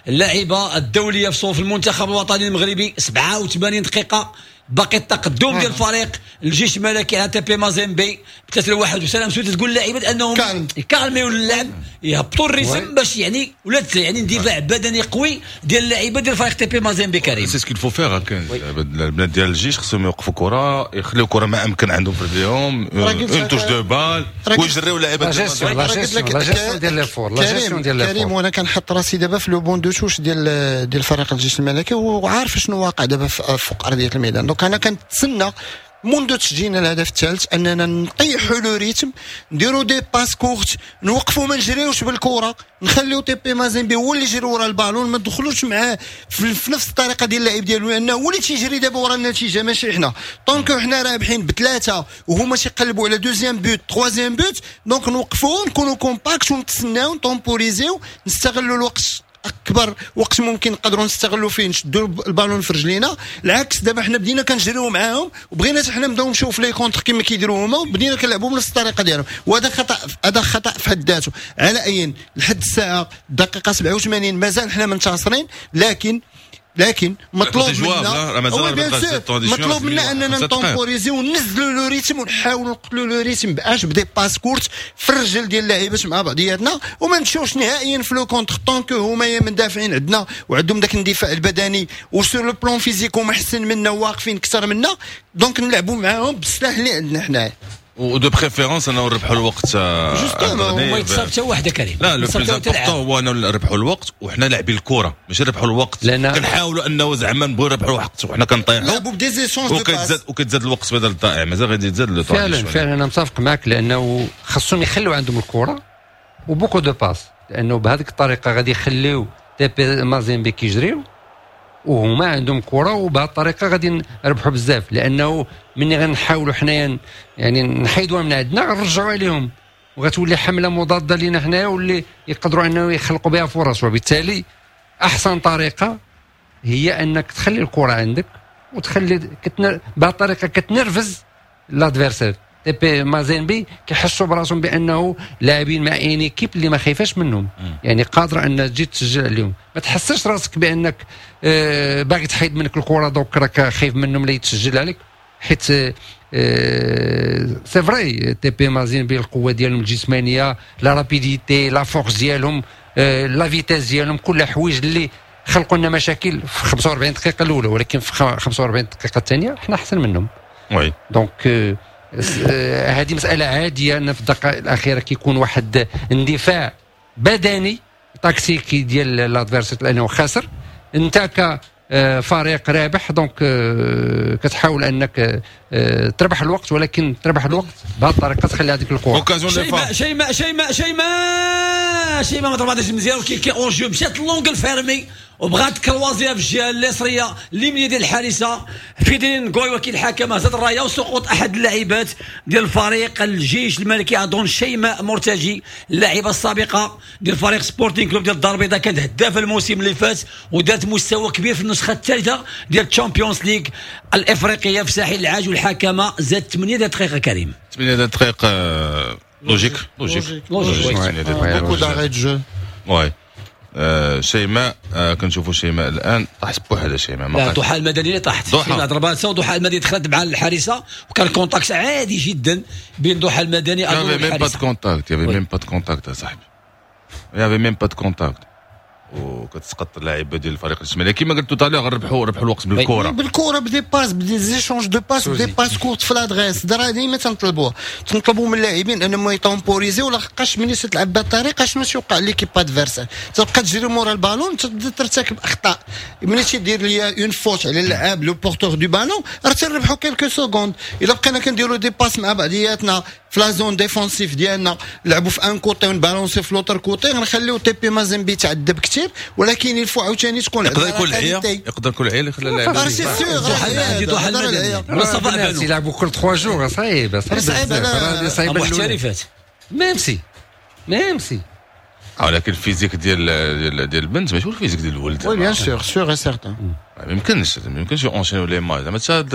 اللاعبه الدوليه في صفوف المنتخب الوطني المغربي. 87 دقيقه باقي التقدم ديال الفريق الجيش الملكي على TP Mazembe ب3-1. وسلام سويت تقول اللاعبات انهم يكالميو اللعب يهبطوا الريتم باش يعني ولات يعني اندفاع بدني قوي ديال اللاعبه ديال فريق TP Mazembe. كريم سي سكيل فو فيغ. كان البنات ديال الجيش خصهم يوقفوا كره، يخليو كره ما امكن عندهم في رجليهم، اون توش دو بال ويجريو لاعبات لا جيستيون ديال ليفور. لا جيستيون ديال ليفور. كريم وانا كنحط راسي دابا في لو بون دو توش ديال فريق الجيش الملكي وعارف شنو واقع دابا فوق ارضيه الميدان. دونك انا كنتسنى منذ تسجيلنا الهدف الثالث اننا نطيحوا لو ريتم، نديروا دي باس كورت، نوقفوا ما نجريوش بالكره، نخليو TP Mazembe هو اللي يجري ورا البالون، ما ندخلوش معاه في نفس الطريقه ديال اللاعب ديالو لانه هو اللي تيجري دابا ورا النتيجه ماشي حنا. طونك حنا رابحين بثلاثه وهما تيقلبوا على دوزيام بوت تروازيام بوت، دونك نوقفوا نكونوا كومباكت ونتسناو نطومبوريزيو، نستغلوا الوقت اكبر وقت ممكن نقدروا نستغلوا فيه نشدوا البالون في رجلينا. العكس دابا حنا بدينا كنجريو معاهم وبغينا حتى حنا نبداو نشوفوا لي كونتر كما كيديروا هما وبدينا كنلعبوا بنفس الطريقه ديالهم، وهذا خطا. هذا خطا في حد ذاته. على اي لحد الساعه الدقيقه 87 مازال حنا منتصرين، لكن مطلوب منا اننا نطومبوريزيو وننزلوا لو ريتم ونحاولوا نقتلوا لو ريتم باش بدي باس كورت في الرجل ديال اللاعبات مع بعضياتنا وما نمشيوش نهائيا في لو كونتر طونك هما مندافعين عندنا وعندهم داك الاندفاع البدني وسور لو بلون فيزيك هما احسن منا واقفين اكثر منا، دونك نلعبوا معاهم بالسلاح اللي عندنا حنايا. ودو بريفيرونس انه نربحوا الوقت. ما يتصاب حتى واحد كريم. لا لو بلوز امبورطون هو انه نربحوا الوقت وحنا لاعبين الكره ماشي نربحوا الوقت. كنحاولوا انه زعما نبغيو نربحوا الوقت وحنا كنطيحوا نلعبوا بدي زيشونج دو باس وكتزاد الوقت بدل الضائع مازال غادي يتزاد لو طون. فعلا انا متفق معك لانه خصهم يخلوا عندهم الكره وبوكو دو باس، لانه بهذيك الطريقه غادي يخليو TP Mazembe كيجريو وهما عندهم كره وبهذه الطريقه غادي نربحوا بزاف، لانه ملي غنحاولوا حنايا يعني نحيدوها من عندنا غنرجعوا عليهم وغتولي حمله مضاده لينا حنايا واللي يقدروا انه يخلقوا بها فرص. وبالتالي احسن طريقه هي انك تخلي الكره عندك وتخلي بهذه الطريقه كتنرفز لادفيرسير. TP Mazembe كيحسوا براسهم بانه لاعبين مع ان ايكيب اللي ما خايفاش منهم، يعني قادره ان تجي تسجل عليهم. ما تحسش راسك بانك باغي تحيد منك الكره دوك راك خايف منهم لا يتسجل عليك، حيت سي فري TP Mazembe القوه ديالهم الجسمانيه، لا رابيديتي، لا فورس ديالهم، لا فيتاس ديالهم، كل حوايج اللي خلقوا لنا مشاكل في 45 دقيقه الاولى، ولكن في 45 دقيقه الثانيه احنا احسن منهم. وي دونك هذه مسألة عادية أن في الدقائق الأخيرة كيكون واحد اندفاع بدني تكتيكي ديال الادفيرسير لأنه خاسر، أنت كفريق رابح دونك كتحاول أنك تربح الوقت، ولكن تربح الوقت بهذه الطريقة تخلي هذيك الكرة. شيماء ما ضرباتش مزيان كي اون جو مشات لونغ فيرمي وبغات كروازيها في الجهه اليسريه اليمنيه ديال الحارسه فيدين كوي وكيل الحكم هزت الرايه وسقوط احد اللاعبات ديال الفريق الجيش الملكي اظن شيماء مرتجي، اللاعبه السابقه ديال فريق سبورتينغ كلوب ديال الدار البيضاء، كانت هدافه الموسم اللي فات ودارت مستوى كبير في النسخه الثالثه ديال الشامبيونز ليغ الافريقيه في ساحل العاج، والحكمه زاد 8 دقائق. كريم 8 دقائق لوجيك بوكو داري دو جو. واي شيماء كنشوفوا شيماء الان طاحت بوحدها. شيماء لا ضحى المدني طاحت شيماء ضربات وضحى المدني دخلت مع الحارسه وكان كونتاكت عادي جدا بين ضحى المدني والحارسه. يافي ميم با دو كونتاكت، يافي ميم با دو كونتاكت اصاحبي، يافي ميم با دو كونتاكت. وكتسقط اللاعب ديال الفريق الشمالي كما قلت طالع غنربحوا الوقت بالكره بدي باس بدي زيشونج دو باس بدي باس كورت في لادغيس. دابا ديما تنطلبوا من اللاعبين انهم يطومبوريزيو، ولا لحقاش ملي تلعب بهذه الطريقه شنو تيوقع ليكيب ادفيرسير؟ تبقى تجري مورا البالون تبدا ترتكب اخطاء. ملي تيدير ليا اون فوت على اللاعب لو بورتور دو بالون راه تنربحوا كيلكو سكوند. الا بقينا كنديروا دي باس مع بعضياتنا في لا زون ديفونسيف ديالنا نلعبوا في ان كوتي ونبالونسي في لوتر كوتي غنخليو TP Mazembe يتعذب كثير، ولكن الفو عاوتاني تكون يقدر يكون العيا اللي خلى اللاعب ضحى المدني الناس يلعبوا كل 3 جور صعيبه صعيبه محترفات ميمسي ولكن الفيزيك ديال البنت ماشي هو الفيزيك ديال الولد. وي بيان سور سور اي سيرتان. ما يمكنش اونشينيو لي ماتش زعما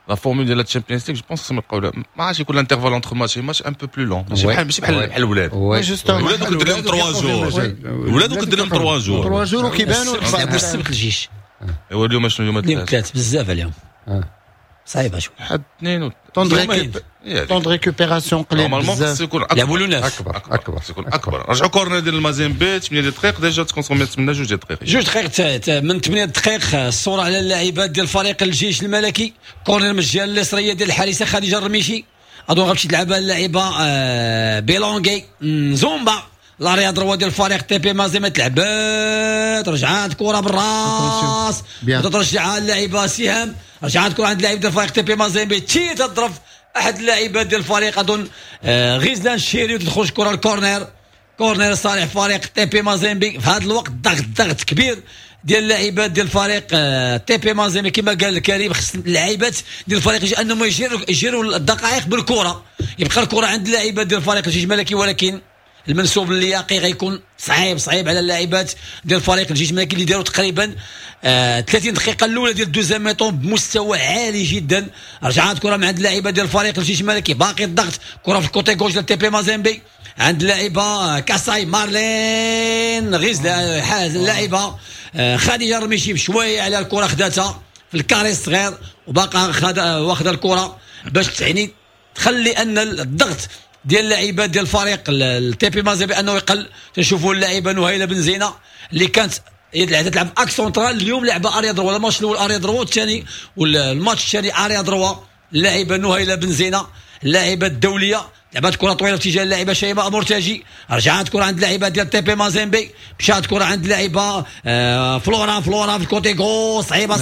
لا فورمول ديال الشامبيونز ليغ جو بونس خصهم يبقاو ما عادش يكون الانترفال انتر ماتش ماتش ان بو بلو لون ماشي بحال الولاد الولاد كدير لهم 3 جور الولاد كدير لهم 3 جور وكيبانوا لعبوا السبت الجيش ايوا اليوم شنو اليوم 3 بزاف عليهم صعيبه شويه حد 2 طون ريكوبيراسيون قليل نورمالمون بزاف خصو يكون لعبوا له 9 اكبر يكون اكبر رجعوا كورنر ديال المازيمبي 8 دقائق ديجا تكونسومي 8 دقائق 2 دقائق من 8 دقائق الصوره على اللاعبات ديال فريق الجيش الملكي كورنر من الجهه اليسريه ديال الحارسه خديجه الرميشي اظن غتمشي تلعبها اللاعبه بيلونغي زومبا لا رياض روا ديال الفريق تي بي مازيمبي تلعبات رجعات كره بالراس وترجعها اللاعبه سهام رجعات كره عند اللاعب ديال الفريق تي بي مازيمبي تضرب احد اللاعبات ديال الفريق اظن غيزلان الشيري تخرج كره الكورنر صالح فريق تي بي مازيمبي في هذا الوقت ضغط كبير ديال اللاعبات ديال الفريق تي بي مازيمبي كما قال الكريم خص اللاعبات ديال الفريق انهم يجيروا الدقائق بالكره يبقى الكره عند اللاعبات ديال الفريق الجيش الملكي ولكن المنسوب اللياقي غيكون صعيب على اللاعبات ديال الفريق الجيش الملكي اللي داروا تقريبا 30 دقيقه الاولى ديال دوزيام ميطون بمستوى عالي جدا. رجعت كره من عند اللاعبه ديال الفريق الجيش الملكي باقي الضغط كره في الكوتي غوش ديال تي بي مازيمبي عند اللاعبه كاساي مارلين غيز اللاعبه خديجه الرميشي بشويه على الكره خداتها في الكاري الصغير وباقا واخذه الكره باش تعني تخلي ان الضغط ديال اللاعبات ديال الفريق التي بي مازيمبي انه يقل. تنشوفوا اللاعبه نهيله بن زينه اللي كانت تلعب اكس سونترال اليوم لعبه اريا دروا الماتش الاول اريا دروا والثاني والماتش الثاني اريا دروا. اللاعبه نهيله بن زينه اللاعبه الدوليه لعبات كره طويله اتجاه اللاعبه شيماء مرتجي رجعت كره عند اللاعبه ديال تي بي مازيمبي مشات كره عند اللاعبه فلورا في الكوتي غو صعيبه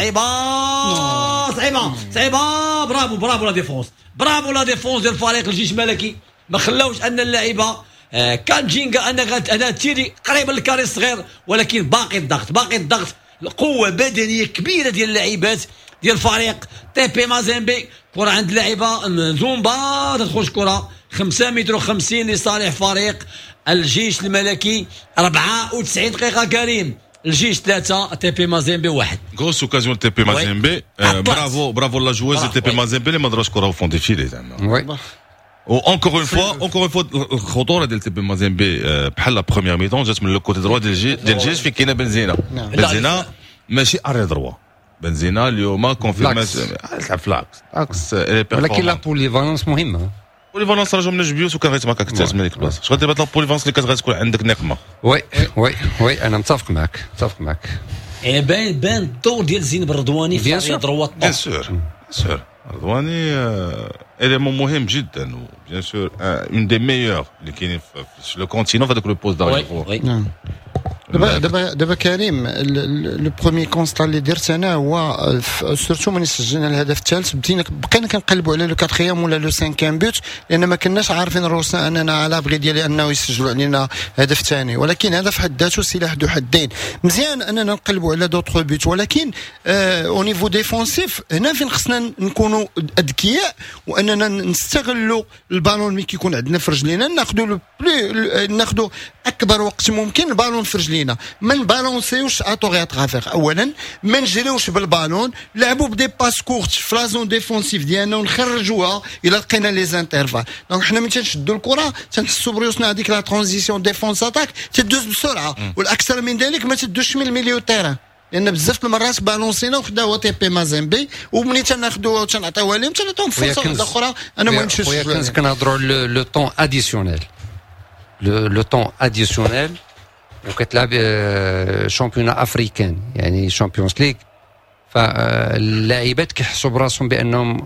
برافو لا ديفونس ديال الفريق الجيش الملكي ما خلاوش ان اللاعبه كان جينغا انها تيري قريبه للكاري الصغير ولكن باقي الضغط القوه بدنيه كبيره ديال اللاعبات ديال الفريق تي بي مازيمبي. كره عند اللاعبه زومبا تخرج كره 5 متر و50 لصالح فريق الجيش الملكي. 94 دقيقه كريم الجيش 3 تي بي مازيمبي 1 غوس اوكازيون تي بي مازيمبي. برافو لا جويز تي بي مازيمبي اللي ما دراش كره فون دي فيلي زعما وانكور اون فوا الخطوره ديال تي بي مازيمبي بحال لا بروميير ميطون جات من لو كوتي دروا ديال الجيش فين كاينه بنزينه ماشي اري دروا بنزينه اليوم كونفيرماسيون تلعب في الاكس ولكن لا بوليفالونس مهمه بوليفالونس راجو من الجبيوس وكان غيتماك كثر من ديك البلاصه شغل دابا لا بوليفالونس اللي كتغتكون عندك نقمه. وي انا متفق معك يعني بان الدور ديال زينب الرضواني في الرياض بيان سور رضواني اليمون مهم جدا وبيان سور اون دي ميور اللي كاينين في لو كونتينون في هذاك لو بوست داريفو. دابا كريم لو بروميي كونستا اللي درت انا هو سورتو ملي سجلنا الهدف الثالث بقينا كنقلبوا على لو 4 ولا لو 5 بوت لان ما كناش عارفين روسنا اننا على بغي ديالي انه يسجلوا علينا هدف ثاني ولكن هذا في حد ذاته سلاح ذو حدين. مزيان اننا نقلبوا على دوطخ بوت ولكن او نيفو ديفونسيف هنا فين خصنا نكونوا اذكياء واننا نستغلوا البالون ملي كيكون عندنا في رجلينا ناخذوا اكبر وقت ممكن البالون في رجلينا ما نبالونسيوش اتوغي اترافير اولا ما نجريوش بالبالون لعبوا بدي باس كورت في لا زون ديفونسيف ديالنا ونخرجوها الى لقينا لي زانترفال. دونك حنا ملي تنشدوا الكره تنحسوا بريوسنا هذيك لا ترانزيسيون ديفونس اتاك تدوز بسرعه والاكثر من ذلك ما تدوش من الميليو تيران لان بزاف المرات بالونسينا وخداو تي بي مازيمبي وملي تناخذوا تنعطيوها لهم تنعطيهم فرصه واحده اخرى انا ما نمشيوش. كنهضروا لو طون اديسيونيل لو طون اديسيونيل وكتلعب شامبيونا افريكان يعني شامبيونز ليغ فاللاعبات كيحسوا براسهم بانهم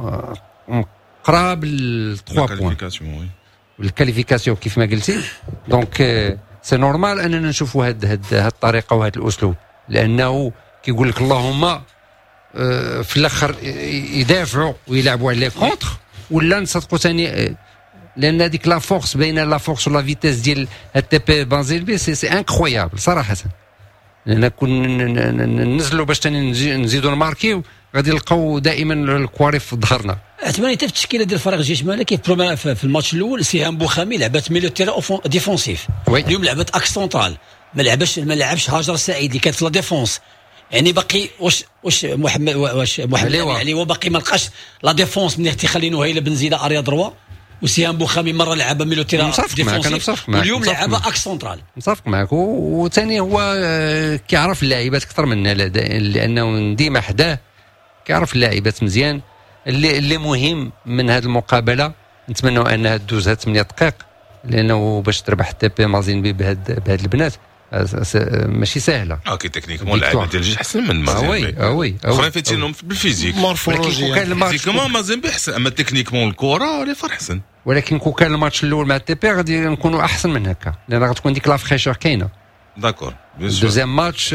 قراب ل 3 بوين والكاليفيكاسيون كيف ما قلتي. دونك سي نورمال اننا نشوفوا هاد الطريقه وهذا الاسلوب لانه كيقول لك اللهم في الاخر يدافعوا ويلعبوا على كونتر ولا نصدقوا ثاني لان هذيك لا فورس بين لا فورس ولا فيتيس ديال التي بي مازيمبي سي انكرويابل صراحه. لان كون ننزلوا باش نزيدوا نماركيو غادي نلقاو دائما الكواري في ظهرنا. اتمنى حتى في التشكيله ديال الفريق الجيش الملكي في الماتش الاول سهام بوخامي لعبت ميليو تيرا ديفونسيف اليوم لعبت اكس سونترال ما لعبش هاجر السعيد اللي كانت في لا ديفونس يعني باقي واش محمد يعني هو باقي ما لقاش لا ديفونس من تيخلي نهيله بنزيده اريا دروا وسيام بوخامي مره لعبه ميلوتيرا ديفونسيف واليوم لعبه اكس سنترال. متفق معك. وثاني هو كيعرف اللاعبات اكثر منا لانه ديما حداه كيعرف اللاعبات مزيان. اللي مهم من هذه المقابله نتمنوا انها تدوز هاد 8 دقائق لانه باش تربح تي مازيمبي بهاد البنات ماشي سهله. كي تكنيكمون اللاعب ديال الجيش احسن من مازيمبي. وي اخرين فايتينهم بالفيزيك مورفولوجيا فيزيكمون مازيمبي احسن اما تكنيكمون الكره اللي فرح احسن. ولكن كون كان الماتش الاول مع تي بي غادي نكونوا احسن من هكا لان غتكون ديك لا فريشور كاينه. داكور دوزيام ماتش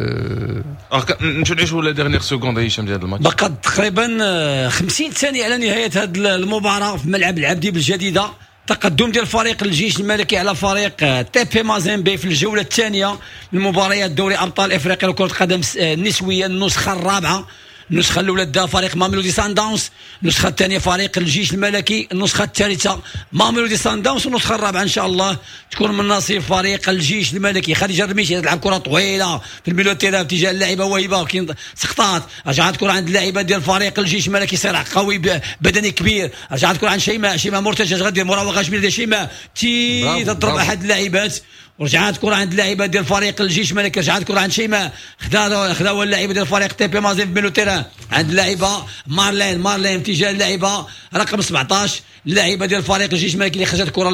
نمشيو نعيشوا لا ديرنيير سكوند هشام ديال الماتش. بقى تقريبا 50 ثانيه على نهايه هذه المباراه في ملعب العبدي بالجديده. تقدم ديال فريق الجيش الملكي على فريق تي بي مازيمبي في الجوله الثانيه من مباريات دوري ابطال افريقيا لكره القدم النسويه النسخه الرابعه. النسخه الاولى دا فريق ماميلودي سان داونز، النسخه الثانيه فريق الجيش الملكي، النسخه الثالثه ماميلودي سان داونز، والنسخه الرابعه ان شاء الله تكون من نصيب فريق الجيش الملكي. خديجه الرميشي تلعب كره طويله في الميلوتيرا اتجاه اللاعبه وهبه وكاين سقطات. رجعت كره عند اللاعبه ديال فريق الجيش الملكي صراع قوي بدني كبير. رجعت كره عند شيماء مرتجى غادي مراوغه جميله ديال شيماء تضرب احد اللاعبات. ورجعت كره عند اللاعبه ديال فريق الجيش الملكي. رجعت كره عند شيماء خداو اللاعبه ديال فريق تي بي مازيمبي ميلوتيرا عند اللاعبه مارلين اتجاه اللاعبه رقم 17 اللاعبه ديال فريق الجيش الملكي اللي خرجت الكره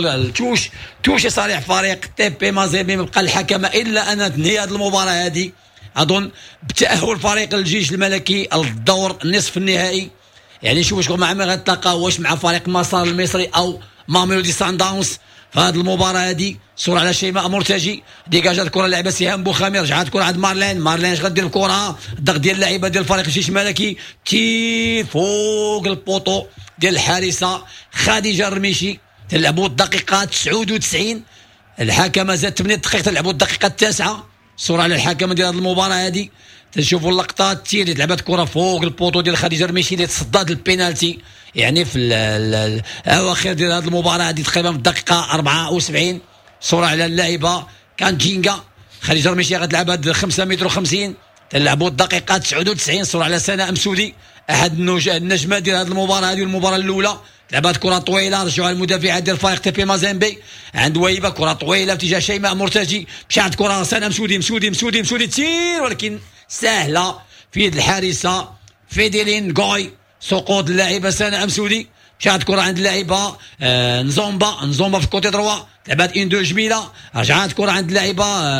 للتوش صالح فريق تي بي مازيمبي. بقى الحكم الا ان تنهي هذه المباراه هذه اظن بتاهل فريق الجيش الملكي للدور النصف النهائي. يعني نشوف واش مع من غتلاقاو واش مع فريق مسار المصري او ماميلودي سان داونز في هذه المباراه هذه. صورة على شيماء مرتجي ديجاجات الكره لعبه سهام بوخامي. رجعت كره عند مارلين اش غدير الكره الضغط ديال اللاعبه ديال فريق الجيش الملكي تير فوق البوطو ديال الحارسه خديجه الرميشي. تلعبوا الدقيقه 99 الحكم زاد 8 دقائق تلعبوا الدقيقه 9. صورة على الحكم ديال هذه المباراه هذه تشوفوا اللقطات تير لعبت كره فوق البوطو ديال خديجه الرميشي اللي تصدات البينالتي يعني في الاواخر ديال هذه المباراه هذه تقريبا في الدقيقه 74. صورة على اللاعبة كان جينجا خديجة الرميشي غتلعب 5 متر و50 تلعبوا الدقيقة 99. صورة على سناء مسودي أحد النجمات ديال هذه المباراة هذه المباراة الأولى. لعبات كرة طويلة رجعوا على المدافعات ديال فريق تي بي مازيمبي عند وهيبة كرة طويلة اتجاه شيماء مرتجي مشات كرة سناء مسودي تسير ولكن سهلة في يد الحارسة فيديلين غوي. سقوط اللاعبة سناء مسودي مشات كرة عند اللاعبة نزومبا في الكوتي دروا لعبات ان دو جميله. رجعت كره عند اللاعبه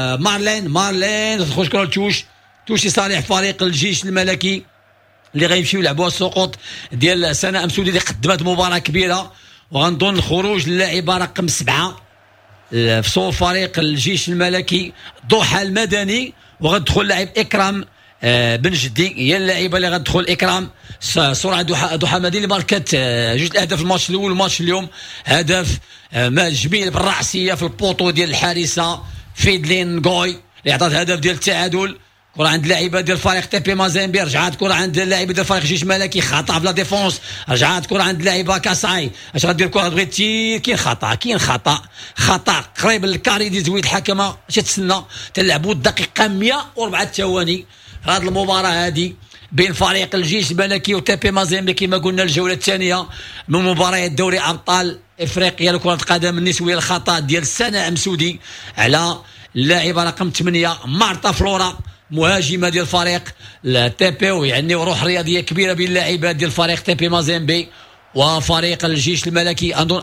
مارلين تخرج كره توشي صالح فريق الجيش الملكي اللي غيمشيو يلعبوا السقوط ديال سناء مسودي اللي قدمت مباراه كبيره. وغنظن خروج اللاعبه رقم 7 في صوب فريق الجيش الملكي ضحى المدني وغتدخل لاعب اكرام بن جدي هي اللاعبه اللي غتدخل اكرام. سرعه ضحى مدني اللي ماركت جوج الاهداف الماتش الاول والماتش اليوم هدف جميل بالراسيه في البوطو ديال الحارسه فيدلين غوي اللي عطات هدف ديال التعادل. كره عند اللاعبه ديال فريق تي بي مازيمبي. رجعت كره عند اللاعبه ديال فريق الجيش الملكي خطا في لا ديفونس. رجعت كره عند اللاعبه كاساي اش غدير الكره بغيت تير كاين خطا قريب للكاري ديال زويد الحكمه اش تسنى تلعبوا الدقيقه 104 ثواني هذه المباراه هذه بين فريق الجيش الملكي وتي بي مازيمبي كما قلنا الجوله الثانيه من مباريات دوري ابطال افريقيا لكره القدم النسويه. الخطا ديال سناء مسودي على اللاعبه رقم 8 مارتا فلورا مهاجمه ديال فريق تي بي يعني روح رياضيه كبيره بين اللاعبات ديال فريق تي بي مازيمبي وفريق الجيش الملكي. اظن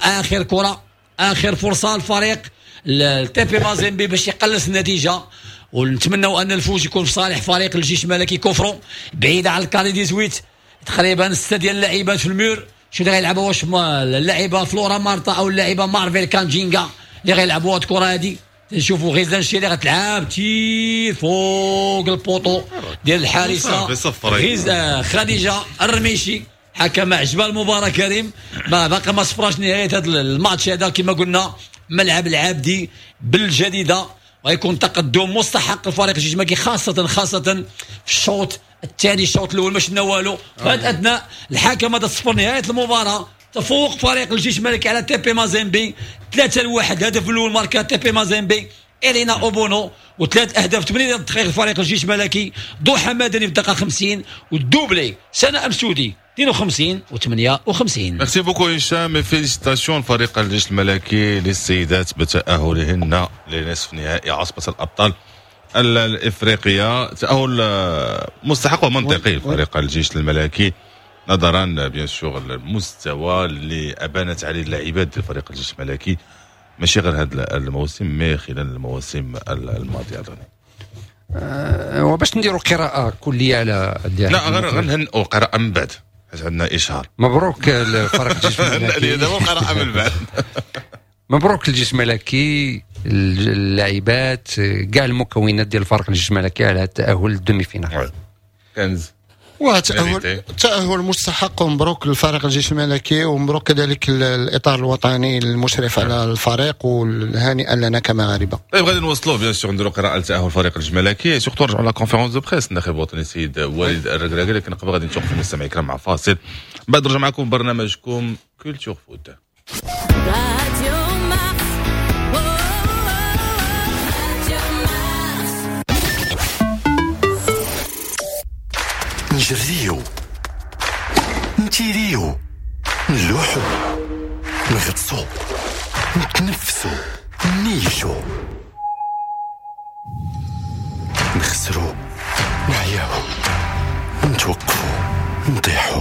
اخر فرصه للفريق تي بي مازيمبي باش يقلص النتيجه ونتمنوا ان الفوز يكون في صالح فريق الجيش الملكي. كفرو بعيده على الكاري دي زويت تقريبا 6 ديال اللاعبات في المور. شو اللي غيلعبوا واش اللاعبه فلورا مارتا او اللاعبه مارفيل كانجينغا اللي غيلعبوا هاد الكره هادي. نشوفوا غيزان شيري غتلعب تي فوق البوطو ديال الحارسه خديجه الرميشي. حكم عجبها المباراه كريم باقي ما صفراش نهايه هذا الماتش هذا كما قلنا ملعب العابدي بالجديده. ويكون تقدم مستحق لفريق الجيش الملكي خاصه في الشوط الثاني. الشوط الاول ما شفنا والو. فهاد اثناء الحكم هذا صفر نهايه المباراه تفوق فريق الجيش الملكي على تي بي مازيمبي 3-1. الهدف الاول ماركا تي بي مازيمبي إيرينا أوبونو، وثلاث أهداف 8 دقائق فريق الجيش الملكي. ضحى مدني في الدقيقة 50، والدوبلي سنة أمسودي 52 و58. ميرسي بوكو هشام. فيليسيتاسيون فريق الجيش الملكي للسيدات بتأهلهن لنصف نهائي عصبة الأبطال الإفريقية. تأهل مستحق ومنطقي لفريق الجيش الملكي نظرا بيان سور المستوى اللي أبانت عليه اللاعبات ديال فريق الجيش الملكي، ماشي غير هذا الموسم مي خلال المواسم الماضية. وباش نديروا قراءة كلية على لا غير نهنئوا قراءة من بعد، حيت عندنا إشهار. مبروك لفريق الجيش الملكي. قراءة من بعد. مبروك للجيش الملكي، اللاعبات، كاع المكونات ديال فريق الجيش الملكي على التأهل للدومي فينال. كنز تأهل مستحق، ومبروك للفريق الجيش الملكي، ومبروك كذلك الإطار الوطني المشرف على الفريق، والهانئا لنا كمغاربة. طيب غادي نوصلوا بيان سور نديروا قراءة لتأهل فريق الجيش الملكي، سورتو نرجعوا لا كونفيرونس دو بريس الناخب الوطني السيد والد الركراكي. لكن قبل غادي نتوقفوا المستمعين الكرام مع فاصل، بعد نرجع معكم برنامجكم كولتور فوت. نجريو نتيريو نلوحو نغطسو نتنفسو نيشو نخسرو نعياو نتوقفو نطيحو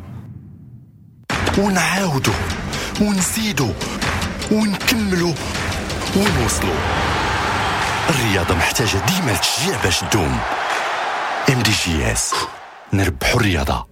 ونعاودو ونزيدو ونكملو ونوصلو. الرياضة محتاجة ديما تشجيع باش تدوم. MDGS نربحو الرياضة.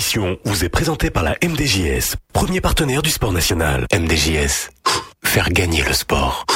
émission vous est présentée par la MDJS, premier partenaire du sport national. MDJS, faire gagner le sport.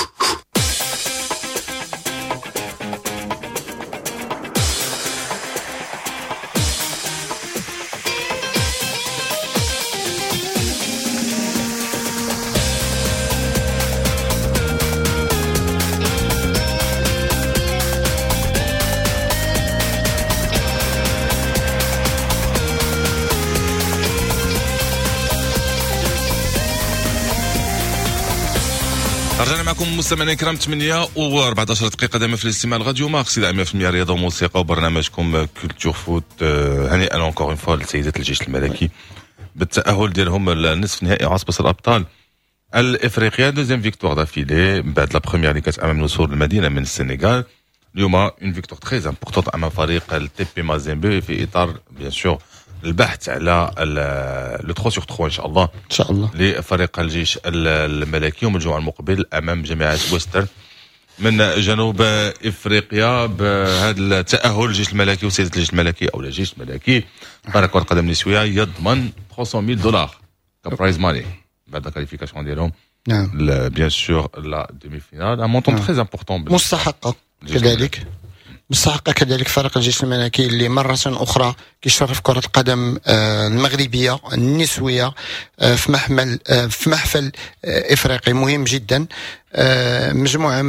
رجعنا معكم مستمعينا الكرام 8 و14 دقيقة دائما في الاستماع الراديو ماركس 100% رياضة وموسيقى وبرنامجكم كولتور فوت. هنيئا اونكور اون فوا لسيدات الجيش الملكي بالتأهل ديالهم لنصف نهائي عصبة الأبطال الإفريقيا. دوزيام فيكتوار دافيلي بعد لا بروميير اللي كانت أمام نسور المدينة من السنغال. اليوم اون فيكتوار تري امبورطونت أمام فريق التي بي مازيمبي في إطار بيان سور البحث على لو 3 sur 3 ان شاء الله لفريق الجيش الملكي يوم الجمعه المقبل امام جامعه ويسترن من جنوب افريقيا. بهذا التاهل الجيش الملكي وسيده الجيش الملكي او الجيش الملكي فريق كره القدم النسويه يضمن $300,000 كبرايز ماني بعد الكاليفيكاسيون ديالهم. نعم بيان سور لا دومي فينال ان مونطون تري امبورطون مستحقه كذلك. مستحقة كذلك فريق الجيش الملكي اللي مرة أخرى كيشرف كرة القدم المغربية النسوية في محفل إفريقي مهم جدا. مجموعة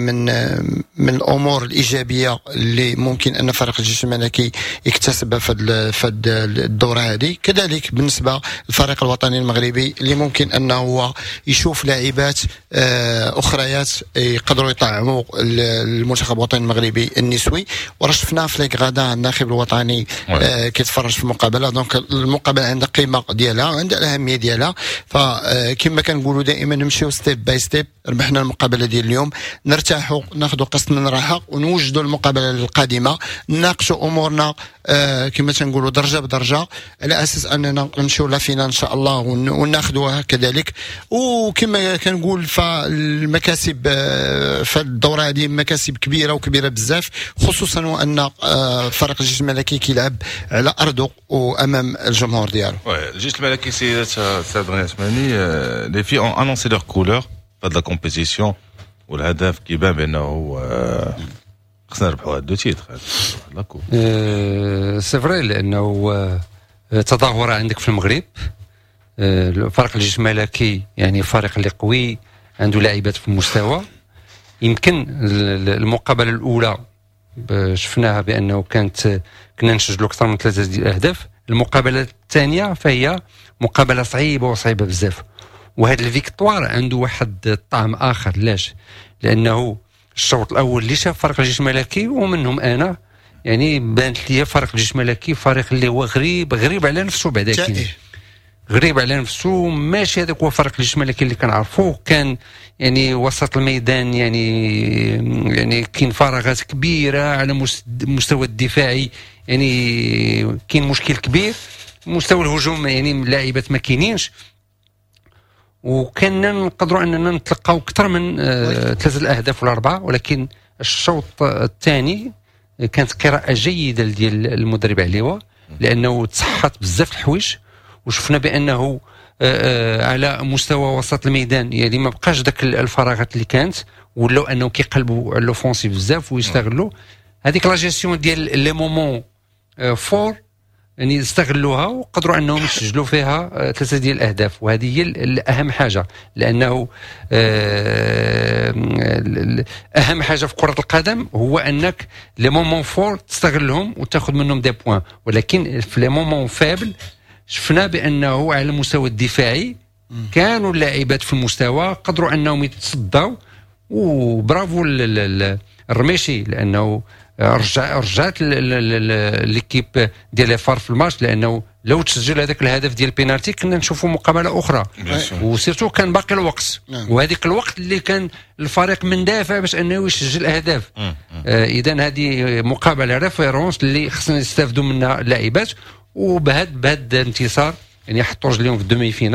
من الأمور الإيجابية اللي ممكن أن فريق الجيش الملكي يكتسبها في الدورة هذه. كذلك بالنسبة للفريق الوطني المغربي اللي ممكن أنه هو يشوف لاعبات أخريات يقدروا يطعموا المنتخب الوطني المغربي النسوي. وراه شفنا فليك غدا الناخب الوطني كيتفرج في المقابلة. دونك المقابلة عندها قيمة ديالها عندها الأهمية ديالها. فكما كنقولوا دائما نمشيو ستيب باي ستيب. ربحنا المقابله ديال اليوم نرتاحوا ناخذوا قسط من الراحه ونوجدوا المقابله القادمه نناقشوا امورنا كما تنقولوا درجه بدرجه على اساس اننا نمشيو لفينا ان شاء الله وناخذوها كذلك. وكما كنقول فالمكاسب في الدوره هذه مكاسب كبيره وكبيره بزاف خصوصا وان فريق الجيش الملكي كيلعب على ارضه وامام الجمهور ديالو. الجيش الملكي سيدات سعد غني عثماني لي في اون انونسي لور كولور بعد لا كومبيتيسيون والهدف كيبان بانه خصنا نربحوا هاد دو تيتر لاكو. سي فري لانه تظاهره عندك في المغرب فريق الجيش الملكي يعني فريق اللي قوي عنده لاعبات في المستوى. يمكن المقابله الاولى شفناها بانه كنا نسجلوا اكثر من 3 ديال الاهداف. المقابله الثانيه فهي مقابله صعيبه بزاف. وهذا الفيكتوار عنده واحد الطعم اخر. لاش؟ لانه الشوط الاول اللي شاف فريق الجيش الملكي ومنهم انا يعني بانت لي فريق الجيش الملكي فريق اللي هو غريب على نفسه بعدا غريب على نفسه. ماشي هذاك هو فريق الجيش الملكي اللي كنعرفوه. كان يعني وسط الميدان يعني كاين فراغات كبيره على مستوى الدفاعي. يعني كاين مشكل كبير. مستوى الهجوم يعني اللاعبات ما كاينينش. وكنا نقدروا اننا نتلقاو اكثر من 3 الاهداف ولا 4. ولكن الشوط الثاني كانت قراءه جيده ديال المدرب عليوه لانه تصحت بزاف الحوايج. وشفنا بانه على مستوى وسط الميدان يعني ما بقاش داك الفراغات اللي كانت ولاو انه كيقلبوا على لوفونسيف بزاف ويستغلوا هذيك لا جيستيون ديال لي مومون فور يعني استغلوها وقدروا انهم يسجلوا فيها 3 ديال الاهداف. وهذه هي الاهم حاجه لانه اهم حاجه في كره القدم هو انك لي مومون فور تستغلهم وتاخذ منهم دي بوين. ولكن في لي مومون فابل شفنا بانه على المستوى الدفاعي كانوا اللاعبات في المستوى قدروا انهم يتصدوا. وبرافو الرميشي لانه رجعت ليكيب ديال لي فار في الماتش. لانه لو تسجل هذاك الهدف ديال البينالتي كنا نشوفوا مقابله اخرى وسيرتو كان باقي الوقت. وهذيك الوقت اللي كان الفريق مندافع باش انه يسجل اهداف. اذا هذه مقابله ريفيرونس اللي خصنا نستافدوا منها اللاعبات. وبهذا الانتصار يعني يحطوا رجليهم في الدومي فينال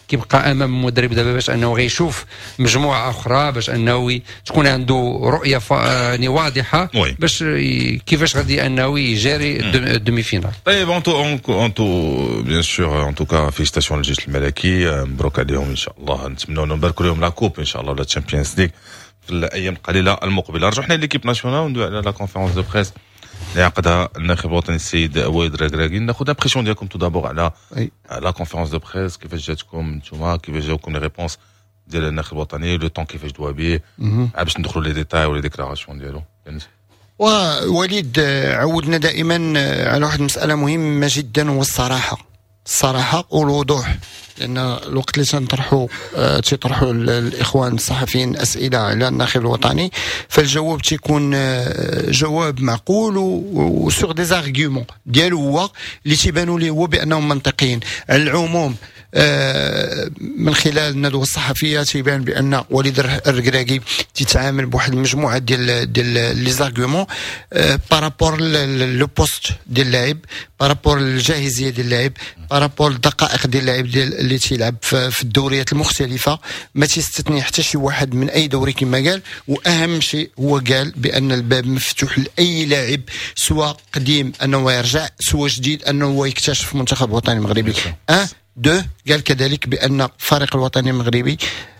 كيبقى امام المدرب دابا باش انه غيشوف مجموعه اخرى باش انه تكون عنده رؤيه يعني واضحه باش كيفاش غادي انه يجاري الدومي فينال. طيب انتو بيان سور ان توكا فيستاسيون للجيش الملكي، مبروك عليهم ان شاء الله، نتمنوا نباركوا لهم لا كوب ان شاء الله ولا تشامبيونز ليغ في الايام القليله المقبله. نرجعوا حنا ليكيب ناسيونال وندوي على لا كونفيرونس دو بريس اللي عقدها الناخب الوطني السيد وائل ركراكي. ناخذ لابريسيون ديالكم تو دابور على لا كونفيرونس دو بريس، كيفاش جاتكم نتوما، كيفاش جاوكم لي ريبونس ديال الناخب الوطني، لو طون كيفاش دوا بيه، باش ندخلوا لي ديتاي ولا ديكلاراسيون ديالو. ووليد عودنا دائما على واحد المسألة مهمة جدا، هو الصراحة والوضوح، لأن الوقت اللي تيطرحوا الإخوان الصحفيين أسئلة على الناخب الوطني فالجواب تيكون جواب معقول وسوغ دي زارغيومون ديالو هو اللي تيبانوا ليه هو بأنهم منطقيين. على العموم من خلال الندوة الصحفية تيبان بأن وليد الركراكي تيتعامل بواحد المجموعة ديال لي زارغيومون بارابور لو بوست ديال اللاعب، بارابور الجاهزية ديال اللاعب، بارابور الدقائق ديال اللاعب اللي تيلعب في الدوريات المختلفة. ما تيستثني حتى شي واحد من أي دوري كما قال، وأهم شيء هو قال بأن الباب مفتوح لأي لاعب، سواء قديم أنه يرجع، سواء جديد أنه يكتشف المنتخب الوطني المغربي. قال كذلك بأن الفريق الوطني المغربي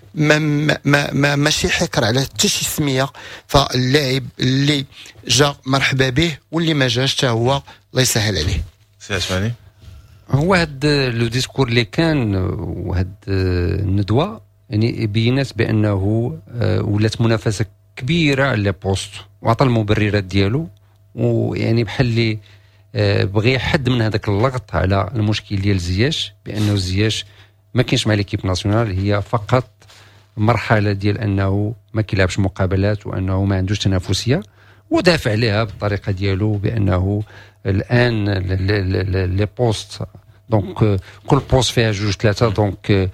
ماشي حكر على حتى شي سميه، فاللاعب اللي جا مرحبا به واللي ما جاش حتى هو الله يسهل عليه. سي عثماني، هو هاد لو ديسكور اللي كان وهاد الندوه يعني بينات بانه ولات منافسه كبيره على بوست، وعطى المبررات ديالو، ويعني بحال اللي بغى يحد من هذاك اللغط على المشكل ديال زياش، بانه زياش ما كاينش مع ليكيب ناسيونال، هي فقط مرحله ديال انه ما كيلعبش مقابلات وانه ما عندوش تنافسيه، ودافع عليها بالطريقه ديالو بانه الان لي بوست دونك كل بوست فيها جوج ثلاثه، دونك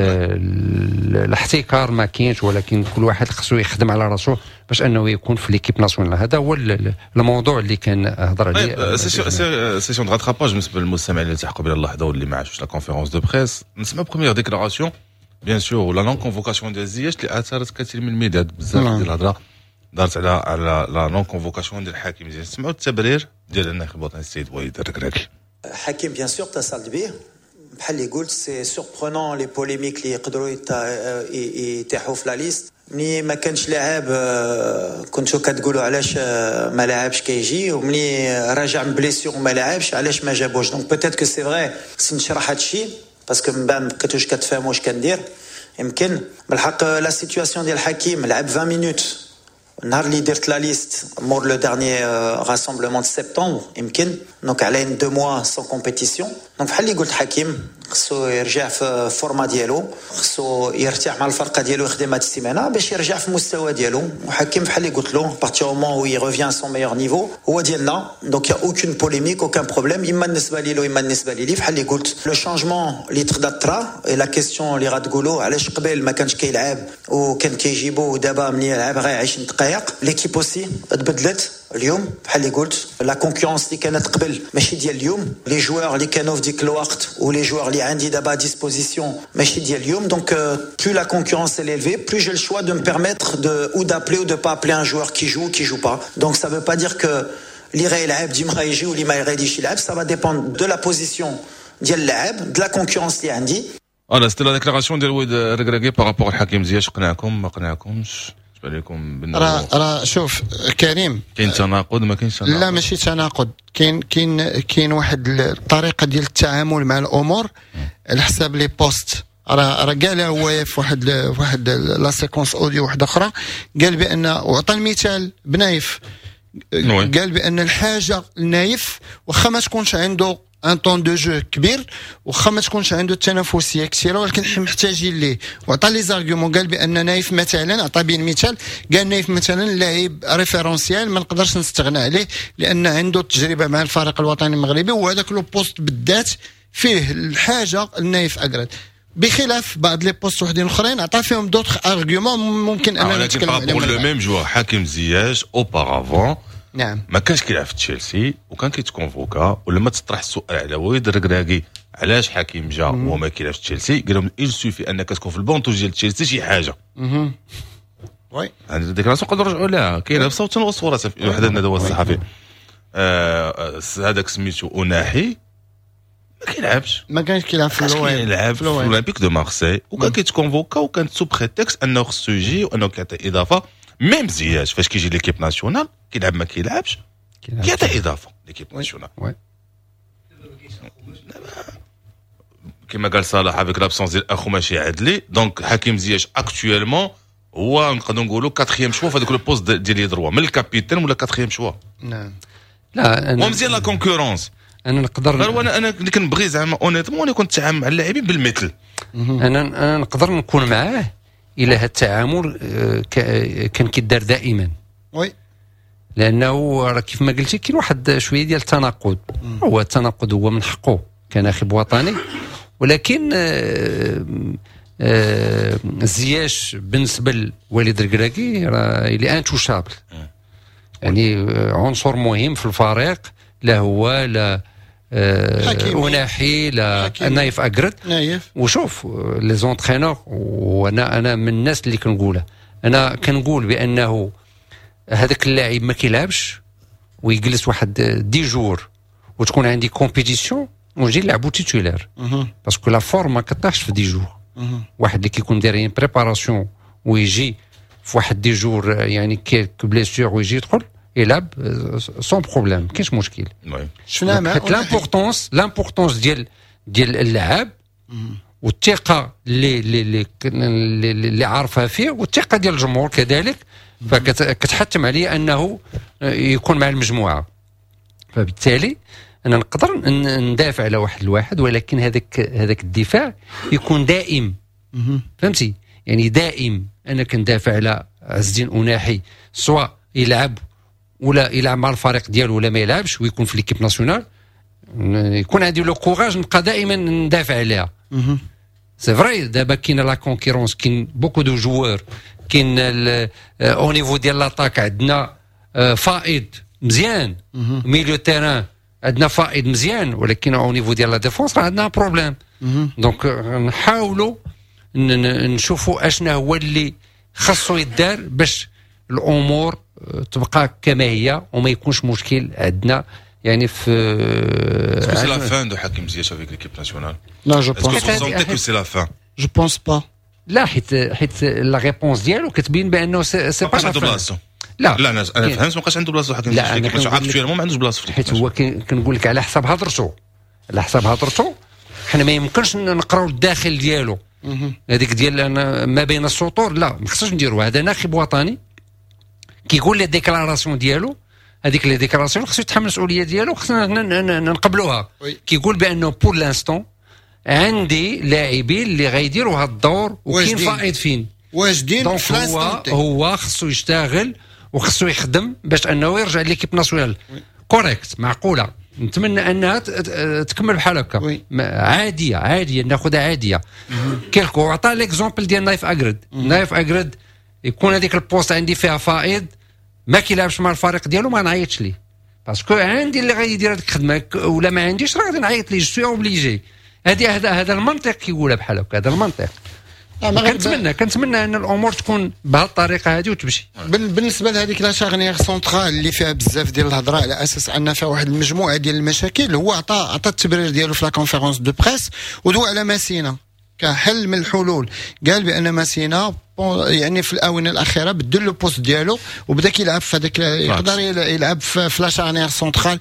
الاحتكار ما كاينش، ولكن كل واحد خصو يخدم على راسو باش انه يكون في ليكيب ناسيونال. هذا هو الموضوع اللي كان هضر عليه. سيسيون دو راتراباج بالنسبه للمستمعين اللي تحقوا بلا اللحظه واللي ما عاشوش لا كونفيرونس دو بريس، نسمع بروميير ديكلاراسيون بيان سور ولا نون كونفوكاسيون ديال زياش اللي اثارت كثير من الميداد، بزاف ديال الهضره دارت على لا نون كونفوكاسيون ديال الحكيم زياش. سمعوا التبرير ديال الناخب الوطني السيد وائل ركراكي. حكيم بيان سور اتصل بيه بحال اللي قلت، سي سوربرونون لي بوليميك اللي يقدروا يتاحوا في لا ليست. ملي ما كانش لاعب كنتو كتقولوا علاش ما لعبش كيجي، وملي راجع من بليسيور وما لعبش علاش ما جابوش. دونك بوتيت كو سي فري خصني نشرح هذا الشيء باسكو من بعد ما بقيتوش كتفهموا واش كندير. يمكن بالحق لا سيتوياسيون ديال حكيم لعب 20 مينوت النهار اللي درت لا ليست مور لو دارني راسمبلمون دو سبتمبر، يمكن دونك علينا 2 موا سون كومبيتيسيون. دونك بحال اللي قلت حكيم خصو يرجع في فورما ديالو، خصو يرتاح مع الفرقه ديالو، يخدم هاد السيمانه باش يرجع في المستوى ديالو. وحكيم بحال اللي قلت له بارتي او مون وي ريفيان سون ميور نيفو هو ديالنا، دونك يا اوكين بوليميك اوكان بروبليم، اما بالنسبه لي اما بالنسبه لي. بحال اللي قلت لو شانجمون اللي تقدر طرا، لا كيسيون اللي غتقولوا علاش قبل ما كانش كيلعب وكان كيجيبو ودابا ملي يلعب غير 20 دقائق. ليكيب اوسي تبدلت اليوم بحال اللي قلت، لا كونكورونس اللي كانت قبل ماشي ديال اليوم، لي جوار اللي كانوا في ديك الوقت ولي جوار اللي عندي دابا ديسبوزيسيون ماشي ديال اليوم. دونك plus la concurrence est élevée, plus j'ai le choix de me permettre de ou d'appeler ou de pas appeler un joueur qui joue pas. Donc ça veut pas dire que اللي غيلعب ديما غيجي واللي ما غاديش يلعب، ça va dépendre de la position ديال اللاعب، de la concurrence اللي عندي. انا ستيل لا ديكلاراسيون ديال وائل ركراكي بارابور الحكيم زياش، قنعكم ما قنعكمش؟ عليكم راه شوف كريم، كاين تناقض ما كاينش تناقض؟ لا ماشي تناقض، كاين واحد الطريقه ديال التعامل مع الامور على حساب لي بوست. راه قالها هو في واحد لا سيكونس اوديو واحده اخرى، قال بان وعطى المثال بنايف، قال بان الحاجه النايف واخا ما تكونش عنده ان طون دو جو كبير، واخا ما تكونش عنده التنافسيه كثيره، ولكن محتاجين ليه. وعطى لي زارغيومون، قال بان نايف مثلا، عطى بين مثال، قال نايف مثلا لاعب ريفيرونسيال ما نقدرش نستغنى عليه لان عنده تجربه مع الفريق الوطني المغربي، وهذاك لو بوست بالذات فيه الحاجه النايف اقرد، بخلاف بعض لي بوست وحدين اخرين عطى فيهم دوطخ ارغيومون ممكن انا نتكلم عليهم. لكن لو ميم جوار حكيم زياش اوبارافون نعم ما كانش كيلعب في تشيلسي وكان كيتكونفوكا، ولما تطرح السؤال على وائل ركراكي علاش حكيم جا وما كيلعبش تشيلسي؟ قال لهم il suffit انك تكون في البونطوج ديال تشيلسي شي حاجه. وي هذه ديكلاراسيون نقدروا نرجعوا لها، كاينه بصوت وصوره في واحد الندوه الصحفي. هذاك سميتو اوناحي ما كيلعبش، ما كانش كيلعب في كان يلعب في الاولمبيك دو مارسي، وكان كيتكونفوكا وكانت سو بريتكست انه خصو يجي وانه كيعطي اضافه. ميم زياش فاش كيجي ليكيب ناسيونال كيلعب ما كيلعبش كيعطي اضافه ليكيب ناسيونال. كما قال صلاح افيك لابسونس ديال اخو ماشي عدلي، دونك حكيم زياش اكطويلمون هو نقدروا نقولوا 4 شوا في هذاك لو بوست ديال يدروا من الكابيتان ولا 4 شوا. نعم لا ومزيان لا كونكورونس. انا نقدر انا اللي كنبغي زعما اونيتمون انا كنت نتعامل مع اللاعبين بالمثل. انا نقدر نكون معاه الى هذا التعامل كان كيدار دائما. وي لانه راه كيف ما قلتي كاين واحد شويه ديال التناقض. هو التناقض هو من حقه كناخب وطني، ولكن زياش بالنسبه لوليد الكراكي راه اللي انتوشابل، يعني عنصر مهم في الفريق، لا هو لا اوناحي لا نايف اكرد. وشوف لي زونترينور، وانا من الناس اللي كنقولها، انا كنقول بانه هذاك اللاعب ما كيلعبش ويجلس واحد 10 جور وتكون عندي كومبيتيسيون ونجي نلعبو تيتولير، باسكو لا فورم ما كطيحش في 10 جور. واحد اللي كيكون داير بريباراسيون ويجي في واحد 10 جور يعني كيلك بليسيور ويجي يدخل يلعب سون بروبليم، كاينش مشكل. شفنا مع لامبورطونس ديال اللعاب والثقه اللي عارفها فيه والثقه ديال الجمهور كذلك، فكتحتم عليه انه يكون مع المجموعه. فبالتالي انا نقدر ندافع على واحد الواحد، ولكن هذاك الدفاع يكون دائم. فهمتي؟ يعني دائم انا كندافع على عز الدين اوناحي، سواء يلعب ولا يلعب مع الفريق ديالو ولا ما يلعبش ويكون في ليكيب ناسيونال، يكون عندي لو كوراج نبقى دائما ندافع عليها. سي فري دابا كاين لا كونكورونس، كاين بوكو دو جوار، كاين او نيفو ديال لاطاك عندنا فائد مزيان، ميليو تيران عندنا فائد مزيان، ولكن او نيفو ديال لا ديفونس راه عندنا بروبليم. دونك نحاولوا نشوفوا اشنا هو اللي خاصو يدار باش الامور تبقى كما هي وما يكونش مشكل عندنا. يعني في سي لا فان دو حكيم زياش افيك ليكيب ناسيونال. لا جو بونس سي لا فان. جو بونس با. لا حيت لا ريبونس ديالو كتبين بانه سي با عنده بلاصه. لا انا فهمت ما بقاش عنده بلاصه حكيم زياش ليكيب ناسيونال اكطويلمون ما عندوش بلاصه في حيت هو كنقول لك على حساب هضرته حنا ما يمكنش نقراو الداخل ديالو هذيك ديال ما بين السطور. لا ما خصناش نديرو هذا ناخب وطني كيقول لي ديكلاراسيون ديالو، هذيك لي ديكلاراسيون خصو يتحمل المسؤوليه ديالو، خصنا نقبلوها. كيقول بانه بور لانستون عندي لاعبين اللي غيديروا هذا الدور وكاين فائد فين واجدين. هو خصو يشتغل وخصو يخدم باش انه يرجع ليكيب ناسيونال كوريكت معقوله. نتمنى انها تكمل بحال هكا عاديه ناخذها عاديه. كيلكو عطى ليكزومبل ديال نايف اكرد يكون هذيك البوست عندي فيها فائد ما كيلعبش مع الفريق ديالو ما نعيطش ليه، باسكو عندي اللي غيدير هذيك الخدمه، ولا ما عنديش راه غادي نعيط ليه. جو اوبليجي. هذا المنطق كيقولها بحال هكا، هذا المنطق. كنتمنى ان الامور تكون بهذه الطريقه هذه وتمشي. بالنسبه لهذيك لا شارنيير سونترال اللي فيها بزاف ديال الهضره على اساس ان فيها واحد المجموعه ديال المشاكل، هو عطى التبرير ديالو في لا كونفيرونس دو بريس ودو على ماسينا كحل من الحلول. قال بان ماسينا يعني في الاونه الاخيره بدل له بوست ديالو وبدا كيلعب في هذاك، يقدر يلعب في لا شارنيير سونترال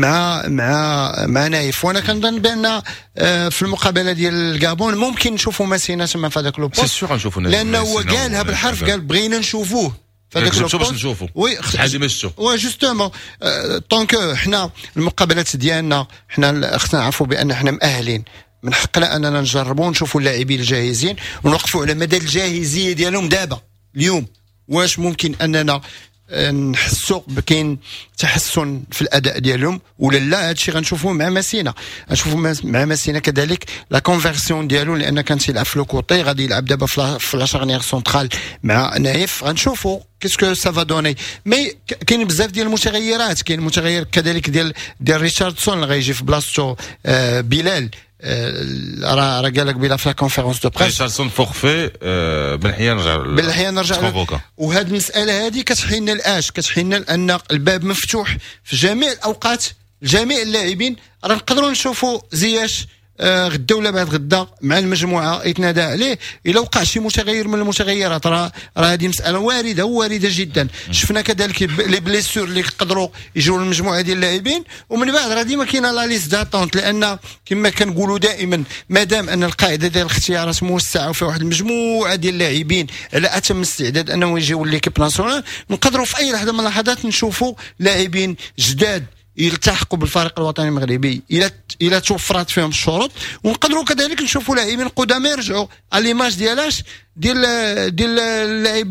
مع نايف. وانا كنظن بان في المقابله ديال الكابون ممكن نشوفوا ماسينا تما في هذاك لو بوست، لانه هو قالها بالحرف، قال بغينا نشوفوه في هذاك لو بوست. وي حاجه مشتو جوستومون طونك حنا المقابلات ديالنا حنا خصنا نعرفوا بان حنا مؤهلين، من حقنا اننا نجربوا نشوفوا اللاعبين الجاهزين ونوقفوا على مدى الجاهزيه ديالهم دابا اليوم. واش ممكن اننا نحسوا بكاين تحسن في الاداء ديالهم ولا لا؟ هادشي غنشوفوه مع ماسينا، غنشوفوا مع ماسينا كذلك لا كونفيرسيون ديالو، لان كان تيلعب في لو كوتي غادي يلعب دابا في لا شارنيير سونترال مع نايف. غنشوفوا كيسكو سا فا دوني. مي كاين بزاف ديال المتغيرات، كاين متغير كذلك ديال ريتشاردسون اللي غيجي في بلاصتو بلال راه قال لك بلا في لا كونفيرونس دو بريس ريتشاردسون فورفي بالحياه نرجع. وهذه المساله هذه كتحين لنا الاش كتحين لنا لان الباب مفتوح في جميع الاوقات لجميع اللاعبين. راه نقدروا نشوفوا زياش غدا ولا بعد غدا مع المجموعه يتنادى عليه الا وقع شي متغير من المتغيرات. راه هذه مساله وارده جدا. شفنا كذلك لي بليسور اللي يقدروا يجوا للمجموعه ديال اللاعبين ومن بعد راه ديما كاينه لا ليست داتونت لان كما كنقولوا دائما مادام ان القاعده ديال الاختيارات موسعه وفيها واحد المجموعه ديال اللاعبين على اتم استعداد انهم يجيو ليكيب ناسيونال نقدروا في اي لحظه من اللحظات نشوفوا لاعبين جداد يلتحقوا بالفريق الوطني المغربي الى توفرت فيهم الشروط. ونقدروا كذلك نشوفوا لاعبين قدامى يرجعوا على ليماج ديالاش ديال اللاعب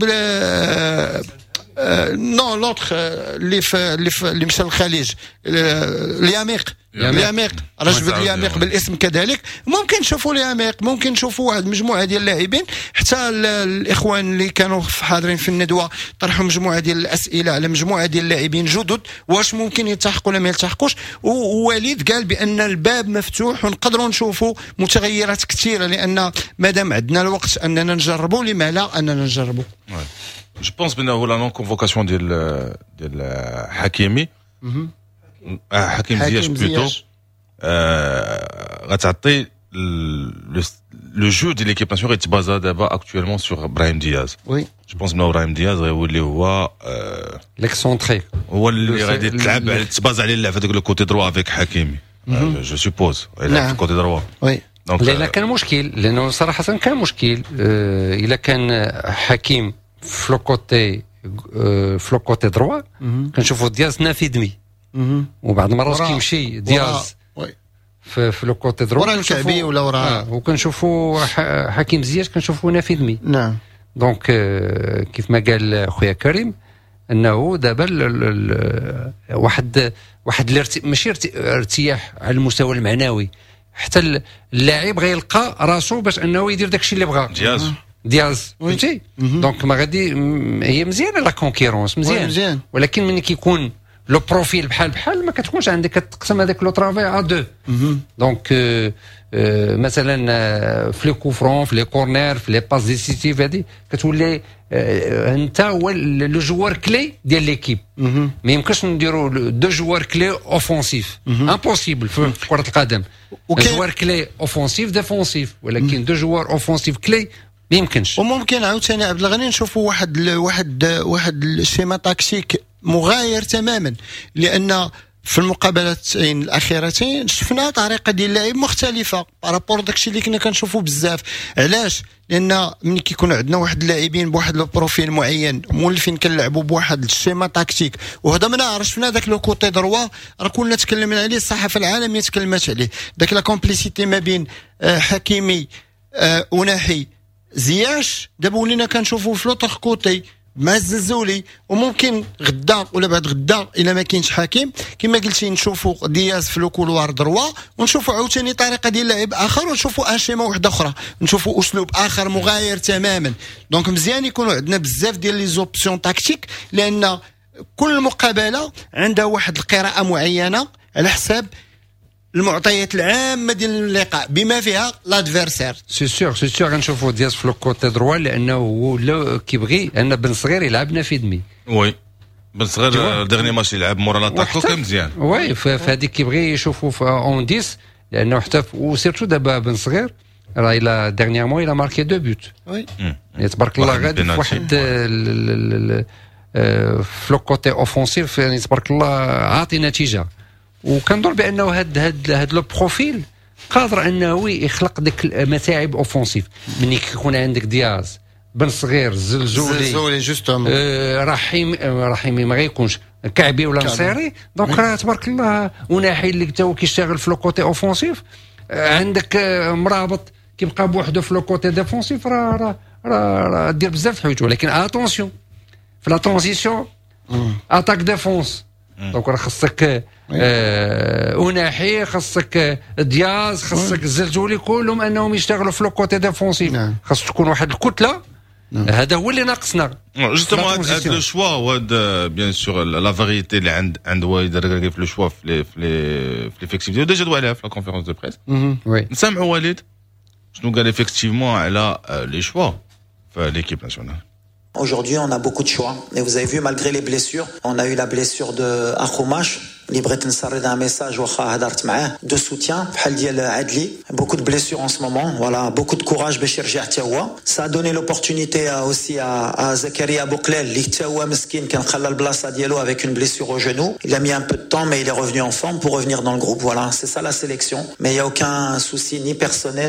نو لوطخ اللي مشى للخليج الياميق رجب الياميق بالاسم كذلك. ممكن نشوفوا الياميق ممكن نشوفوا واحد مجموعه ديال اللاعبين. حتى الاخوان اللي كانوا حاضرين في الندوه طرحوا مجموعه ديال الاسئله على مجموعه ديال اللاعبين جدد واش ممكن يلتحقوا ولا ما يلتحقوش. ووليد قال بان الباب مفتوح ونقدروا نشوفوا متغيرات كثيره لان مادام عندنا الوقت اننا نجربوا لما لا اننا نجربوا. جو بونس بانه لا نون كونفوكاسيون ديال حكيمي حكيم زياش بلوتو غتعطي لو جو ديال ليكيب ناسيونال يتبازا دابا اكطوالمون سور ابراهيم دياز. وي جو بونس بانه ابراهيم دياز غيولي هو ليكسونتري هو اللي غادي تلعب على تبازا على اللعب هذاك لو كوتي دروا افيك حكيمي جو سوبوز في كوتي دروا. وي لا كان مشكل لانه صراحه كان مشكل الا كان حكيم فلو كوتي دروا كنشوفوا دياز نافذمي وبعض المرات كيمشي دياز في لو كوتي دروا ورا الكعبي ولا ورا وكنشوفوا حكيم زياش كنشوفوا نافذمي. نعم دونك كيف ما قال خويا كريم انه دابا واحد ماشي ارتياح على المستوى المعنوي حتى اللاعب غيلقى راسو باش انه يدير داكشي اللي بغا. دياز فهمتي دونك ما غادي هي مزيانه لا كونكيرونس مزيان ولكن ملي كيكون لو بروفيل بحال ما كتكونش عندك كتقسم هذاك لو ترافاي ا دو. دونك مثلا في لي كوفرون في لي كورنير في لي باس ديسيسيف هذه كتولي انت هو لو جوار كلي ديال ليكيب. ما يمكنش نديروا دو جوار كلي اوفونسيف امبوسيبل في كره القدم. جوار كلي اوفونسيف ديفونسيف ولكن دو جوار اوفونسيف كلي ما يمكنش. وممكن عاوتاني عبد الغني نشوفوا واحد الشيما تاكتيك مغاير تماما لان في المقابلتين الاخيرتين شفنا طريقه ديال اللعب مختلفه بارابور داكشي اللي كنا كنشوفوا بزاف. علاش؟ لان ملي كيكون عندنا واحد اللاعبين بواحد لو بروفيل معين مولفين كنلعبوا بواحد الشيما تاكتيك وهذا من عرف شفنا داك لو كوتي دروا راه كلنا تكلمنا عليه الصحافه العالميه تكلمات عليه داك لا كومبليسيتي ما بين حكيمي وناحي زياش. دابا ولينا كنشوفوا في لوطخ كوتي مع الزلزولي وممكن غدا ولا بعد غدا الا ما كاينش حكيم كما قلتي نشوفوا دياز في لو كولوار دروا ونشوفوا عاوتاني طريقه ديال لعب اخر ونشوفوا انشيما واحده اخرى نشوفوا اسلوب اخر مغاير تماما. دونك مزيان يكونوا عندنا بزاف ديال لي زوبسيون تاكتيك لان كل مقابله عندها واحد القراءه معينه على حساب المعطيات العامه ديال اللقاء بما فيها لادفيرسير. سي سور غنشوفوا دياز في لو كوتي دروا لانه هو كيبغي ان بن صغير يلعب نافذمي. وي بن صغير ديرني ماتش يلعب مورا لاطاكو كان مزيان. وي فهذيك كيبغي يشوفوا في اون 10 لانه حتى وسيرتو دابا بن صغير راه الى ديرنييرمون الى ماركي 2 بوت. وي تبارك الله غادي في واحد في لو كوتي اوفونسيف يعني تبارك الله عاطي نتيجه. وكنظن بانه هاد لو بروفيل قادر انه يخلق ديك المتاعب اوفونسيف ملي كيكون عندك دياز بن صغير زلزولي جوستومون رحيمي ما غيكونش كعبي ولا نصيري. دونك راه تبارك الله وناحي اللي حتى هو كيشتغل في لو كوتي اوفونسيف عندك مرابط كيبقى بوحده في لو كوتي ديفونسيف راه دير بزاف الحوايج. ولكن اتونسيون في لا ترانزيسيون اتاك ديفونس دونك راه خصك وناحي خصك دياز خصك الزلزولي كلهم انهم يشتغلوا في لو كوتي ديفونسيف. خاص تكون واحد الكتله هذا هو اللي ناقصنا. جوستومون هاد لو شوا وهاد بيان سور لا فاريتي اللي عند والد الركراكي في لو شوا في ليفيكتيف ديجا دوا عليها في لا كونفيرونس دو بريس. وي نسمعوا والد شنو قال effectivement على لي شوا في ليكيب ناسيونال. Aujourd'hui, on a beaucoup de choix. Et vous avez vu, malgré les blessures, on a eu la blessure de Akhoumash. اللي بغيت نسرد un message واخا هضرت معاه de soutien بحال ديال عدلي. Beaucoup de blessures en ce moment. Voilà, beaucoup de courage باش يرجع حتى هو. Ça a donné l'opportunité aussi à Zakaria Bouklel اللي حتى هو مسكين كان خلى البلاصه ديالو avec une blessure au genou. Il a mis un peu de temps mais il est revenu en forme pour revenir dans le groupe. Voilà, c'est ça la sélection. Mais il y a aucun souci ni personnel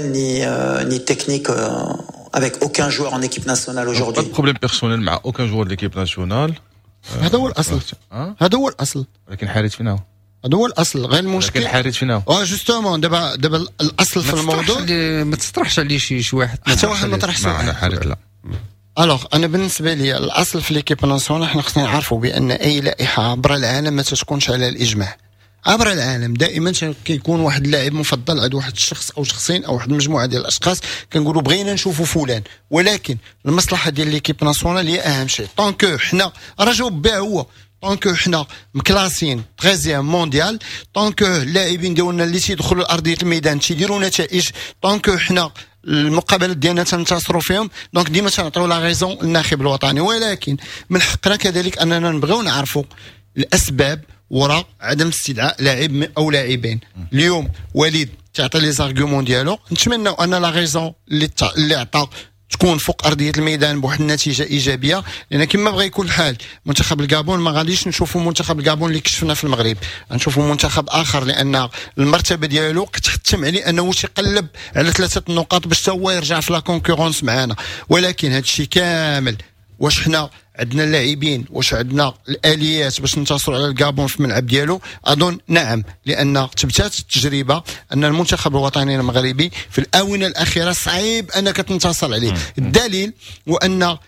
ni technique avec aucun joueur en équipe nationale aujourd'hui. Pas de problème personnel مع aucun joueur de l'équipe nationale. هذا هو الأصل. هذا هو الأصل. لكن حارت فينا. هذا هو الأصل غير المشكل. لكن حارت فينا. جوستومون دابا الأصل في الموضوع. ما تطرحش عليه شي واحد. حتى واحد ما طرحش. أنا حارت لا. الوغ انا بالنسبه لي الاصل في ليكيب ناسيونال حنا خصنا نعرفوا بان اي لائحه عبر العالم ما تكونش على الاجماع. عبر العالم دائما كيكون واحد اللاعب مفضل عند واحد الشخص او شخصين او واحد المجموعه ديال الاشخاص كنقولوا بغينا نشوفوا فلان، ولكن المصلحه ديال ليكيب ناسيونال هي اهم شيء. طونكو حنا راه جاوب بها هو طونكو حنا مكلاسين 13 مونديال، طونكو اللاعبين ديالنا اللي تيدخلوا لارضيه الميدان تيديروا نتائج، طونكو حنا المقابلات ديالنا تنتصروا فيهم، دونك ديما تنعطيو لا غيزون للناخب الوطني. ولكن من حقنا كذلك اننا نبغيو نعرفوا الاسباب وراء عدم استدعاء لاعب او لاعبين. اليوم وليد تعطي لي زارغومون ديالو، نتمنى ان لا غيزون اللي عطى تكون فوق ارضيه الميدان بواحد النتيجه ايجابيه، لان كما بغى يكون الحال منتخب الكابون ما غاديش نشوفوا منتخب الكابون اللي كشفنا في المغرب، نشوفوا منتخب اخر لان المرتبه ديالو كتحتم عليه انه يقلب على 3 نقاط باش هو يرجع في لا كونكورونس معنا. ولكن هذا الشيء كامل واش حنا عندنا اللاعبين، واش عندنا الاليات باش ننتصروا على الكابون في الملعب ديالو؟ اظن نعم، لان تبتات التجربه ان المنتخب الوطني المغربي في الاونه الاخيره صعيب انك تنتصر عليه. الدليل وان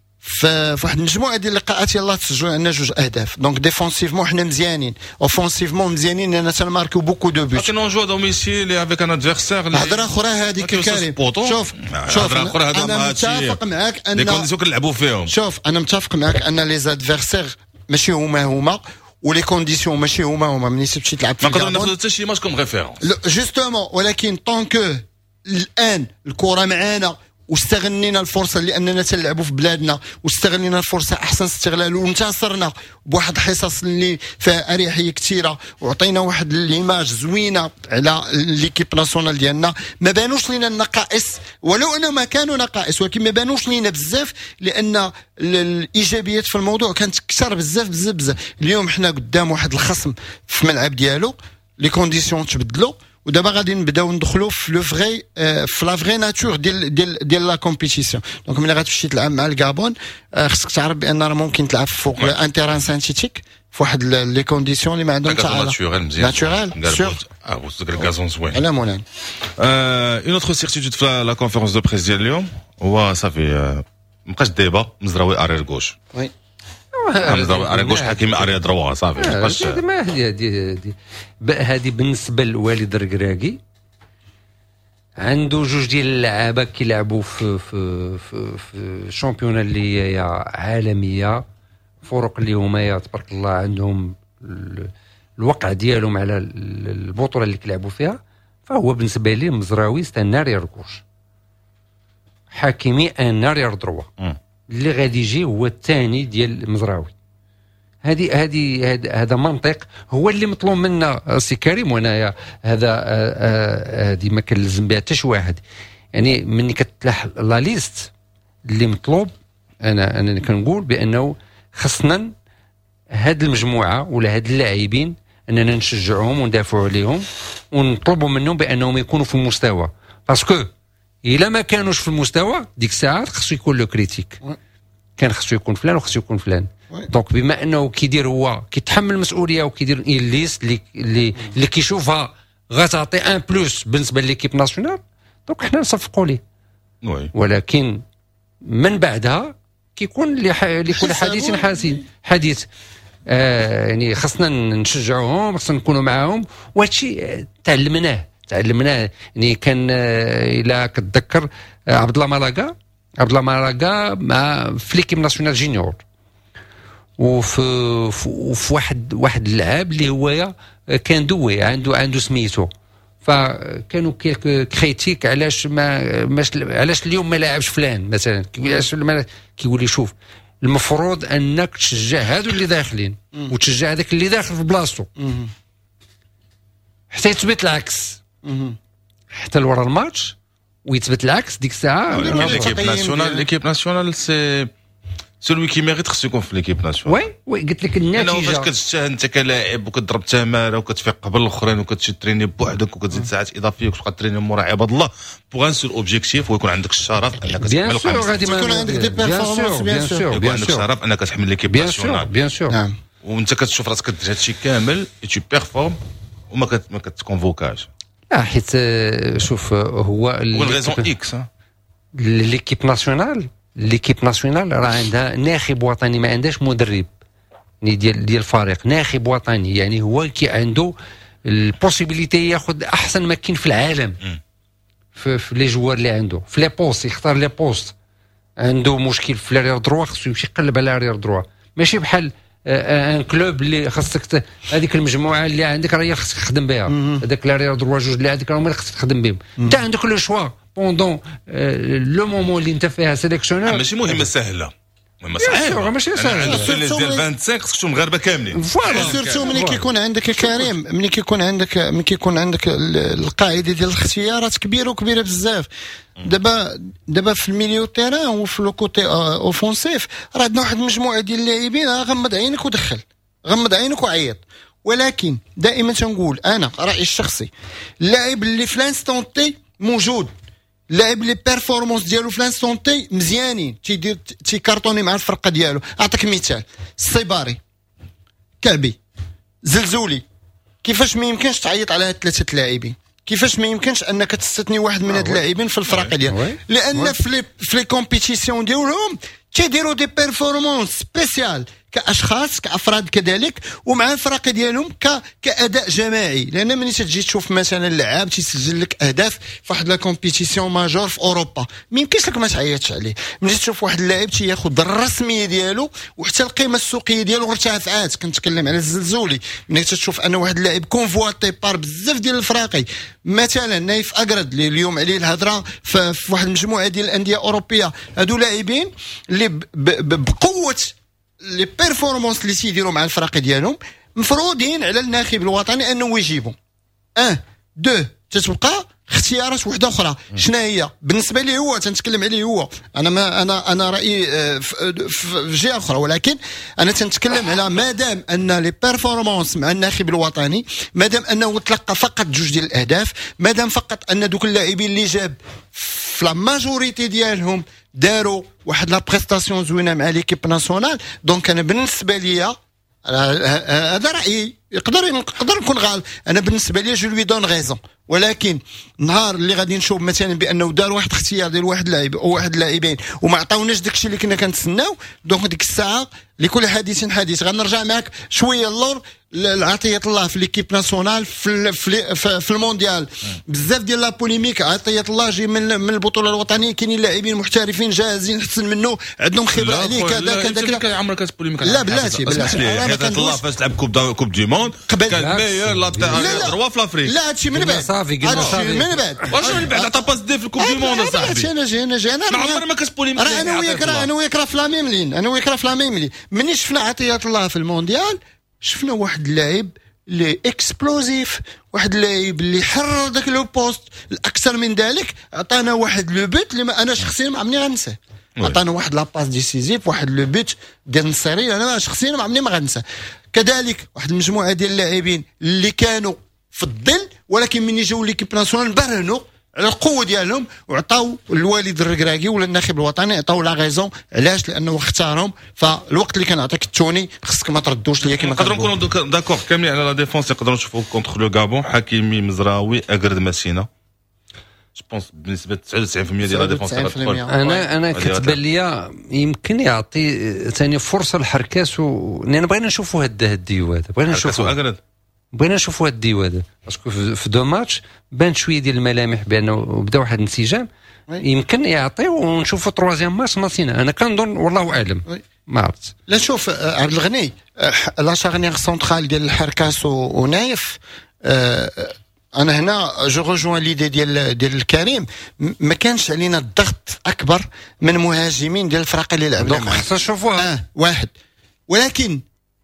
في واحد المجموعه ديال اللقاءات يلاه تسجلوا عندنا 2 أهداف، دونك ديفونسيفمون حنا مزيانين، اوفونسيفمون مزيانين لان تنماركيو بوكو دو بوت. لكن اون جو دوميسيل افيك ان ادفيرسير هضره اخرى هذيك كريم. شوف انا متفق معاك ان لي كونديسيون كنلعبوا فيهم. شوف انا متفق معاك ان لي زادفيرسير ماشي هما ولي كونديسيون ماشي هما ملي تمشي تلعب في نقدروا ناخذوا حتى شي ماتش كوم ريفيرونس جوستومون. ولكن طونكو الان الكره معانا واستغلينا الفرصه لاننا تلعبوا في بلادنا، واستغلينا الفرصه احسن استغلال وانتصرنا بواحد الحصص اللي فيها اريحيه كثيره، وعطينا واحد ليماج زوينه على ليكيب ناسيونال ديالنا. ما بانوش لينا النقائص، ولو انه ما كانوا نقائص، ولكن ما بانوش لينا بزاف لان الايجابيات في الموضوع كانت كثر بزاف. اليوم حنا قدام واحد الخصم في الملعب ديالو، لي كونديسيون تبدلوا، ودابا غادي نبداو ندخلوا في لو فري في لا فري ناتور ديال لا كومبيتيسيون. دونك ملي غتمشي تلعب مع الكابون خصك تعرف بان راه ممكن تلعب فوق ان تيران سانتيتيك في واحد لي كونديسيون اللي ما عندهم ناتورال سور الغازون زوين على مولانا. اون اوتر سيرتيتود في لا كونفيرونس دو بريس ديال اليوم هو صافي مابقاش ديبا مزراوي ارير غوش. وي ارير غوش حكيم ارير دروا صافي مابقاش. هذه بالنسبه لوالد الركراكي عنده 2 ديال اللعابه كيلعبوا في شامبيون اللي هي عالميه، فرق اللي هما تبارك الله عندهم الوقع ديالهم على البطوله اللي كيلعبوا فيها. فهو بالنسبه لي مزراوي ستانار يركوش، حكيمي انار يردروا اللي غادي يجي هو الثاني ديال مزراوي. هذا منطق هو اللي مطلوب منا سي كريم. وانا هذه ما كنلزم بها حتى شي واحد، يعني مني كتلاح لا ليست اللي مطلوب. انا كنقول بانه خصنا هاد المجموعه ولا هاد اللاعبين اننا نشجعهم وندافعوا عليهم ونطلبوا منهم بانهم يكونوا في المستوى، باسكو الا ما كانوش في المستوى ديك الساعات خصو يكون لو كريتيك، كان خصو يكون فلان وخصو يكون فلان. دونك بما انه كيدير هو كيتحمل المسؤوليه وكيدير ليست اللي كيشوفها غتعطي ان بلوس بالنسبه لليكيب ناسيونال، دونك حنا نصفقوا ليه. ولكن من بعدها كيكون لكل حديث يعني خصنا نشجعوهم، خصنا نكونوا معاهم. وهادشي تعلمناه يعني كان الا كتذكر عبد الله مالاغا عبد الله مراقا مع في ليكيب ناسيونال جينيور وفي واحد اللاعب اللي هو كان دوي عنده سميتو. فكانوا كريتيك علاش علاش اليوم ما لاعبش فلان مثلا. كيقول لي شوف المفروض انك تشجع هادو اللي داخلين وتشجع هذاك اللي داخل في بلاصتو حتى يثبت العكس، حتى لورا الماتش ويثبت العكس. ديك الساعه ليكيب ناسيونال سي سولوي كي ميريت خصو يكون في ليكيب ناسيونال. وي قلت لك النتيجه فاش كتجتهد انت كلاعب وكتضرب تماره وكتفيق قبل الاخرين وكتمشي تريني بوحدك وكتزيد ساعات اضافيه وكتبقى تريني مورا عباد الله بوغ ان سول اوبجيكتيف ويكون عندك الشرف انك تحمل غادي يكون عندك دي بيرفورمانس بيان عندك الشرف انك تحمل ليكيب ناسيونال بيان سور. نعم. وانت كتشوف راسك كدير هادشي كامل تي بيرفورم وما كتكونفوكاش. حيت شوف هو الغيزون اكس ليكيب ناسيونال راه عندها ناخب وطني، ما عندهاش مدرب ديال الفريق. ناخب وطني يعني هو كي عنده البوسيبيليتي ياخذ احسن ما كاين في العالم في لي جوار اللي عنده في لي بوست، يختار لي بوست. عنده مشكل في لارير دروا خصو يمشي يقلب على لارير دروا، ماشي بحال ان كلوب اللي خاصك هذيك المجموعه اللي عندك راه خاصك تخدم بها. هذاك لارير دروا جوج اللي عندك راهم خاصك تخدم بهم. انت عندك لو شوا بوندون لو مومون اللي انت فيها سيليكسيونور. ماشي مهمه سهله، مهمه صعيبه. ماشي سهله. ديال 25 خصك تكون مغاربه كاملين. سيرتو ملي كيكون عندك كريم، ملي كيكون عندك القاعده ديال الاختيارات كبيره بزاف. دابا في الميليو تيران وفي لو كوتي اوفونسيف راه عندنا واحد المجموعه ديال اللاعبين غمض عينك ودخل، غمض عينك وعيط. ولكن دائما تنقول انا رايي الشخصي اللاعب اللي في لانستون تي موجود، اللاعب اللي بيرفورمانس ديالو في لانستون تي مزيانين تيدير تيكارطوني مع الفرقه ديالو. اعطيك مثال الصيباري، كعبي، زلزولي. كيفاش ما يمكنش تعيط على هاد ثلاثه لاعبين؟ كيفاش ما يمكنش انك تستثني واحد من هاد اللاعبين في الفرق ديالك؟ لان في لي كومبيتيسيون ديالهم تيديروا دي بيرفورمانس سبيسيال كاشخاص كافراد كذلك، ومع الفرق ديالهم كاداء جماعي. لان ملي تجي تشوف مثلا اللاعب تيسجل لك اهداف في واحد لا كومبيتيسيون ماجور في اوروبا، ما يمكنش لك ما تعيطش عليه. ملي تشوف واحد اللاعب تياخذ الرسميه ديالو وحتى القيمه السوقيه ديالو ارتفعت. كنتكلم على الزلزولي، ملي تشوف ان واحد اللاعب كونفواتي بار بزاف ديال الفراقي، مثلا نايف اقرد اللي اليوم عليه الهضره في واحد المجموعه ديال الانديه الاوروبيه، هادو لاعبين اللي بقوه لي بيرفورمانس اللي تيديروا مع الفرق ديالهم مفروضين على الناخب الوطني انه يجيبوا 1 2. تتبقى اختيارات وحده اخرى. شنو هي بالنسبه لي؟ هو تنتكلم عليه هو، انا رايي في جهه اخرى، ولكن انا تنتكلم على مادام ان لي بيرفورمانس مع الناخب الوطني، مادام انه تلقى فقط 2 ديال الاهداف، مادام فقط ان دوك اللاعبين اللي جاب في لا ماجوريتي ديالهم داروا واحد لا بريستاسيون زوينه مع ليكيب ناسيونال. دونك انا بالنسبه ليا هذا رايي، يقدر نكون غالب. انا بالنسبه لي جو لوي دون غيزون، ولكن النهار اللي غادي نشوف مثلا بانه دار واحد اختيار ديال واحد لاعب او واحد اللاعبين وما عطاوناش داكشي اللي كنا كنتسناو، دونك ديك الساعه لكل حديث حديث. غنرجع معك شويه اللور لعطيه الله في ليكيب ناسيونال في المونديال. بزاف ديال لا بوليميك، عطيه الله جاي من البطوله الوطنيه، كاينين لاعبين محترفين جاهزين احسن منه، عندهم خبره عليه كذا عمرك كتبوليميك. لا بلاتي عطيه الله فاش لعب كوب دي موند كان ميور لا دروا في لافريك. لا هادشي من بعد، هادشي من بعد. واش من بعد عطا باس دي في الكوب دي موند صاحبي؟ انا جاي ما عمرنا ما كتبوليميك. انا وياك راه في لا ميم لين، مني شفنا عطيه الله في المونديال شفنا واحد اللاعب اللي اكسبلوزيف، واحد اللاعب اللي حرر داك لو بوست. الاكثر من ذلك عطانا واحد لو بوت اللي انا شخصيا ما عمرني غنساه. عطانا واحد لا باس ديسيزيف، واحد لو بوت ديال النصيري انا شخصيا ما عمرني ما غنساه. كذلك واحد المجموعه ديال اللاعبين اللي كانوا في الظل، ولكن من يجوا ليكيب ناسيونال برهنوا على القوه ديالهم وعطاو الوالد الركراكي ولا الناخب الوطني عطاو لا غيزون. علاش؟ لانه اختارهم. فالوقت اللي كنعطيك التوني خصك ما تردوش ليا كما نقدروا نكونوا داكور كاملين على لا ديفونس. نقدروا نشوفوا كونتر لو غابون حكيمي مزراوي اقرد مسينا. جو بونس بنسبه 99% ديال لا ديفونس. انا كتبان ليا يمكن يعطي ثاني فرصه لحركاس لان بغينا نشوفوا هاد الديو هذا، بغينا نشوفوا هاد الديو هذا باسكو في 2 ماتش بان شويه ديال الملامح بانه بدا واحد الانسجام. يمكن يعطيو ونشوفوا تروازيام ماتش ناسينا. انا كنظن والله اعلم ما عرفت. لا شوف عبد الغني لا شارنيير سونترال ديال الحركاس ونايف انا هنا جو رجوان ليدي ديال الكريم. ما كانش علينا الضغط اكبر من مهاجمين ديال الفرق اللي لعبنا معاهم. خصنا نشوفوها واحد. ولكن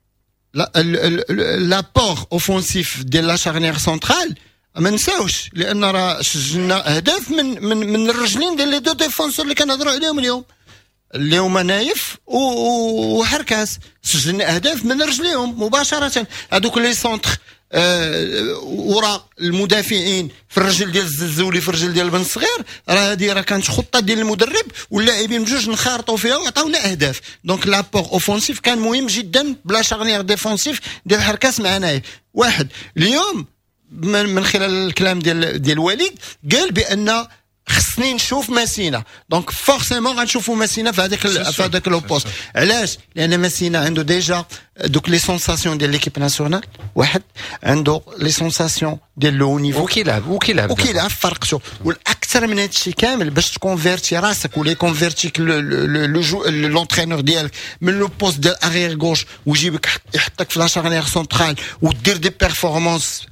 لابور اوفونسيف ديال لا شارنيير سونترال ما نساوش، لان راه سجلنا اهداف من الرجلين ديال لي دو ديفونسور اللي كنهضروا عليهم اليوم اللي هما نايف وحركاس. سجلنا اهداف من رجليهم مباشره. هذوك لي سونتر وراء المدافعين في الرجل ديال الزلزولي في الرجل ديال بن صغير، راه هذه راه كانت خطه ديال المدرب واللاعبين بجوج نخارطوا فيها وعطاونا اهداف. دونك لابور اوفونسيف كان مهم جدا بلا شارنيير ديفونسيف ديال حركاس مع نايف. واحد اليوم من خلال الكلام ديال وليد قال بان خصني نشوف ماسينا. دونك فورسيمون غنشوفوا ماسينا في هذاك لوبوست. علاش؟ لان ماسينا عنده ديجا دوك لي سونساسيون ديال ليكيب ناسيونال، واحد عنده لي سونساسيون ديال لو نيفو وكيلعب فرقته. والاكثر من هذا الشيء كامل باش تكونفيرتي راسك ولا كونفيرتيك لونترينور ديالك من لو بوست ديال اريير غوش ويجيبك يحطك في لا شارنيير سونترال ودير دي بيرفورمانس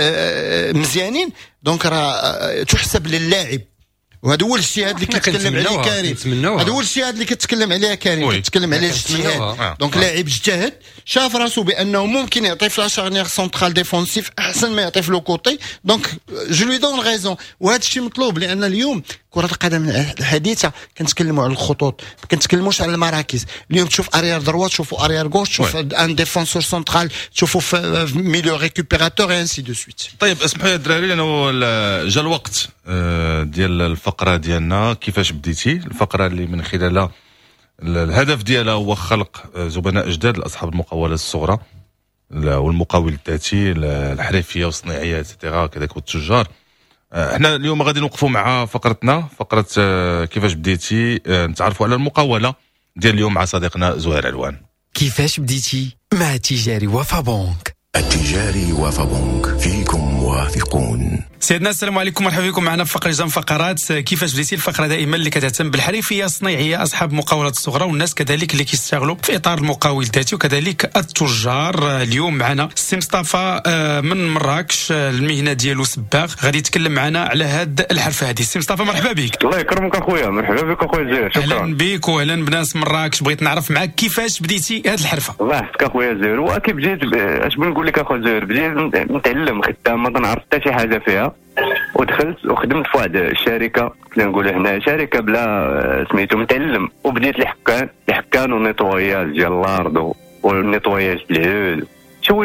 مزيانين. دونك راه تحسب للاعب. وهذا هو الشيء اللي كتكلم عليه كريم. هذا هو الشيء اللي كتكلم عليه كريم. كتكلم عليه اجتهاد. دونك لاعب اجتهد شاف راسو بانه ممكن يعطي في لا شارنيير سونترال ديفونسيف احسن ما يعطي في لو كوتي. دونك جو لي دون غيزون. وهذا الشيء مطلوب لان اليوم كرة القدم الحديثة كنتكلموا على الخطوط، ما كنتكلموش على المراكز. اليوم تشوف اريير دروات، تشوفوا اريير غوش، تشوف ان ديفونسور سنترال، تشوفوا في ميليو ريكوبيراتور اي انسي دو سويت. طيب اسمحوا لي الدراري لانه جا الوقت ديال الفقرة ديالنا. كيفاش بديتي الفقرة اللي من خلالها الهدف ديالها هو خلق زبناء جداد لاصحاب المقاولات الصغرى والمقاول الذاتي الحرفية والصناعية اتسيتيرا كذلك والتجار. احنا اليوم غادي نوقفوا مع فقرتنا، فقرة كيفاش بديتي. نتعرفوا على المقاولة ديال اليوم مع صديقنا زهير علوان. كيفاش بديتي مع تجاري وفا بنك. التجاري وفا بنك فيكم واثقون. سيدنا السلام عليكم، مرحبا بكم معنا في فقره جام فقرات كيفاش بديتي. الفقره دائما اللي كتهتم بالحرفيه الصناعيه اصحاب المقاولات الصغرى والناس كذلك اللي كيشتغلوا في اطار المقاول الذاتي وكذلك التجار. اليوم معنا السي مصطفى من مراكش، المهنه ديالو سباغ، غادي يتكلم معنا على هاد الحرفه هذه. السي مصطفى مرحبا بك. الله يكرمك اخويا. مرحبا بك اخويا زهير. شكرا. اهلا بك واهلا بناس مراكش. بغيت نعرف معك كيفاش بديتي هاد الحرفه. الله يحفظك اخويا زهير. وكيف بديت اش بنقول لك اخويا زهير، بديت نتعلم خدام ما نعرف حتى شي حاجه فيها، ودخلت وخدمت في واحد الشركه اللي نقولوا هنا شركه بلا سميتو متعلم. وبديت الحكان ونيطوياج ديال الارض والنيطوياج العود شوي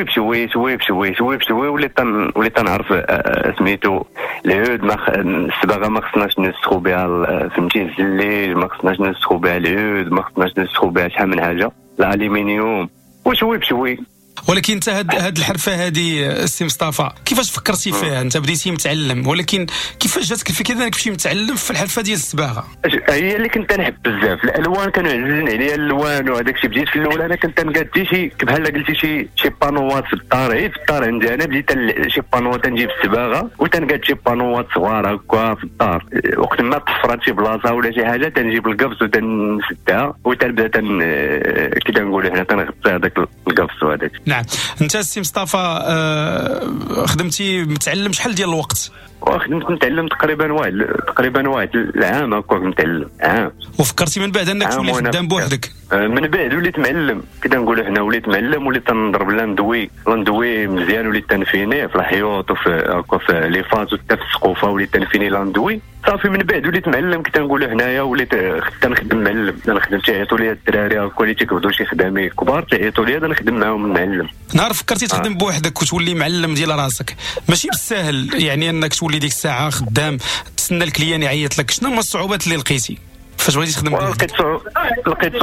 بشوي وليت نعرف سميتو العود. الصباغه ما خصناش نسخو بها فهمتي الزليج، ما خصناش نسخو بها العود، ما خصناش نسخو بها شحال من حاجه الالومنيوم وشوي بشوي. ولكن انت هاد الحرفه هذه السي مصطفى كيفاش فكرتي فيها؟ انت بديتي متعلم، ولكن كيفاش جاتك الفكره انك تمشي متعلم في الحرفه ديال الصباغه؟ هي اللي كنت نحب بزاف الالوان، كانوا عزيزين عليا الالوان وهذاك الشيء. بديت في الاول انا كنت نقادي شي بحال قلتي شي بانوات في الدار. في الدار عندي انا بديت شي بانوات نجيب الصباغه وتنقاد شي بانوات صغار هكا في الدار. وقت ما طفرات شي بلاصه ولا شي حاجه تنجيب القفص وتنسدها وتنبدا كي تنقولوا حنا تنغطي هذاك القفص وهذاك. نعم. انت السي مصطفى خدمتي متعلم شحال ديال الوقت؟ وخدمت نتعلم تقريبا واحد العام هكا نتعلم عام. وفكرتي من بعد انك تولي خدام بوحدك؟ من بعد وليت معلم كدا نقولوا حنا، وليت معلم وليت نضرب لاندوي مزيان، وليت تنفيني في الحيوط وفي لي فاز وحتى في السقوفه وليت تنفيني لاندوي. صافي من بعد وليت معلم كدا نقولوا حنايا، وليت تنخدم معلم. نخدم تيعيطوا لي الدراري هكا اللي تيكبدوا شي خدامي كبار تيعيطوا لي نخدم معاهم معلم. نهار فكرتي تخدم بوحدك وتولي معلم ديال راسك ماشي بالساهل، يعني انك تولي ديك الساعه خدام تسنى الكليان يعيط لك. شنو هما الصعوبات اللي لقيتي فاش بغيتي تخدم بوحدك؟ لقيت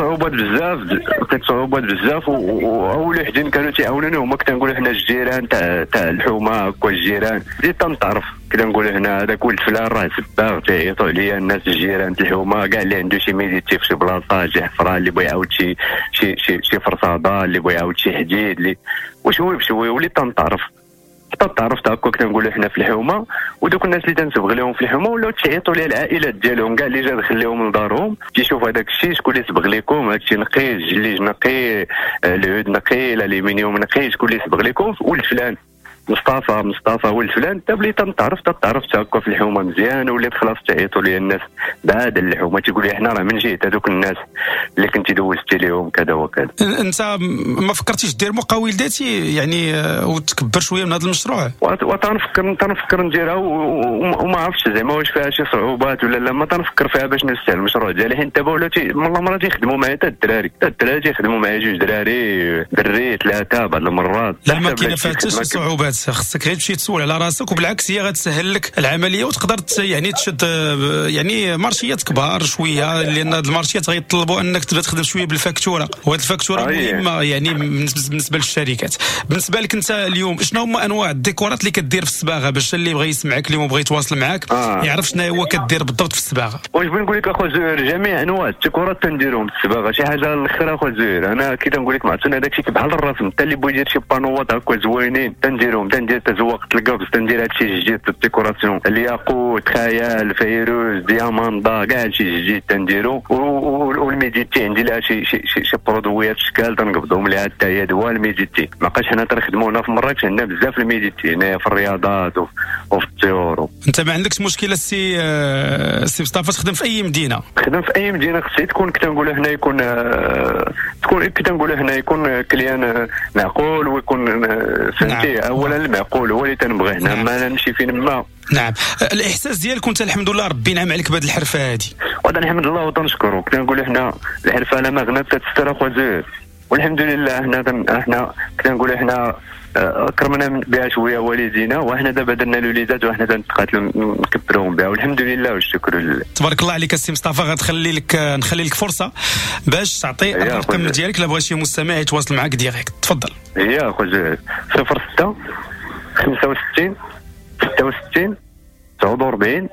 صعوبات بزاف واول وحدين كانوا تيعاونوني هما كنقولوا حنا الجيران تاع الحومه هكا الجيران. بديت تنعرف كدا نقولوا هنا هذاك ولد فلان راه سباغ تيعيطوا عليا الناس الجيران تاع الحومه كاع اللي عنده شي ميديتي في شي بلاصه شي حفره اللي بغى يعاود شي فرصاده اللي بغى يعاود شي حديد اللي وشوي بشوي وليت تنعرف حتى تعرفت هكا كنقولوا حنا في الحومه، ودوك الناس اللي تنسبغ لهم في الحومه ولاو تيعيطوا لي العائلات ديالهم كاع اللي جا دخليهم لدارهم تيشوف هذاك الشيء شكون اللي سبغ لكم، هذا الشيء نقي، الجليج نقي، العود نقي، الالومنيوم نقي، شكون اللي سبغ لكم، ولد فلان مصطفى ولد فلان. حتى بلي تعرفت هكا في الحومه مزيان، وليت خلاص تعيطوا لي الناس بعد الحومه تيقول لي حنا راه من جهه هذوك الناس اللي كنتي دوزتي لهم كذا وكذا. انت ما فكرتيش دير مقاول ذاتي يعني وتكبر شويه من هذا المشروع؟ وتنفكر نديرها وما عرفتش زعما واش فيها شي صعوبات ولا لا، ما تنفكر فيها باش نستاهل المشروع ديالي، حيت دابا ولا والله مرات تيخدموا معايا حتى الدراري تيخدموا معايا 2 دراري 3 بعض المرات. لا ما كاين فيها حتى شي صعوبات، خصك غير تمشي تسول على راسك، وبالعكس هي غتسهل لك العمليه وتقدر يعني تشد يعني مارشيات كبار شويه، لان هاد المارشيات غيطلبوا انك تبدا تخدم شويه بالفاكتوره، وهاد الفاكتوره مهمه يعني بالنسبه للشركات. بالنسبه لك انت اليوم شنو هما انواع الديكورات اللي كدير في الصباغه باش اللي بغى يسمعك اليوم وبغى يتواصل معاك يعرف شنو هو كدير بالضبط في الصباغه؟ واش بغيت نقول لك اخو زهير، جميع انواع الديكورات تنديرهم في الصباغه، شي حاجه الاخر اخو زهير. انا كي تنقول لك معطينا هذاك الشيء بحال الرسم، حتى اللي بغى يدير شي بانوات هكا زوينين تنديرهم، تندير تزوقت القبض، تندير هادشي جديد في الديكوراسيون، الياقوت، خيال، فيروز، دياماندا، كاع هادشي جديد تنديرو. والميديتي عندي لها شي برودويات اشكال تنقبضهم لها حتى هي دواء الميديتي. ما بقاش حنا تنخدموا هنا في مراكش، عندنا بزاف الميديتي هنايا في الرياضات وفي الطيور. انت ما عندكش مشكله سي مصطفى تخدم في اي مدينه؟ خدم في اي مدينه، خصها تكون كتنقولوا هنا يكون يكون كليان معقول ويكون فهمتي. اولا المعقول هو اللي تنبغي هنا، ما نمشي فين ما. نعم. الاحساس ديالك انت الحمد لله ربي نعم عليك بهذه الحرفه هذه، وهذا الحمد لله وتنشكرو. كنقولوا حنا الحرفه لا ما غنات تستر اخو زهير، والحمد لله حنا كنقولوا حنا كرمنا بها شويه والدينا، وحنا دابا درنا الوليدات وحنا تنتقاتلوا نكبروهم بها، والحمد لله والشكر لله. تبارك الله عليك السي مصطفى. نخلي لك فرصه باش تعطي الرقم ديالك لا بغى شي مستمع يتواصل معك ديريكت. تفضل. هي اخو زهير 06 65 66 49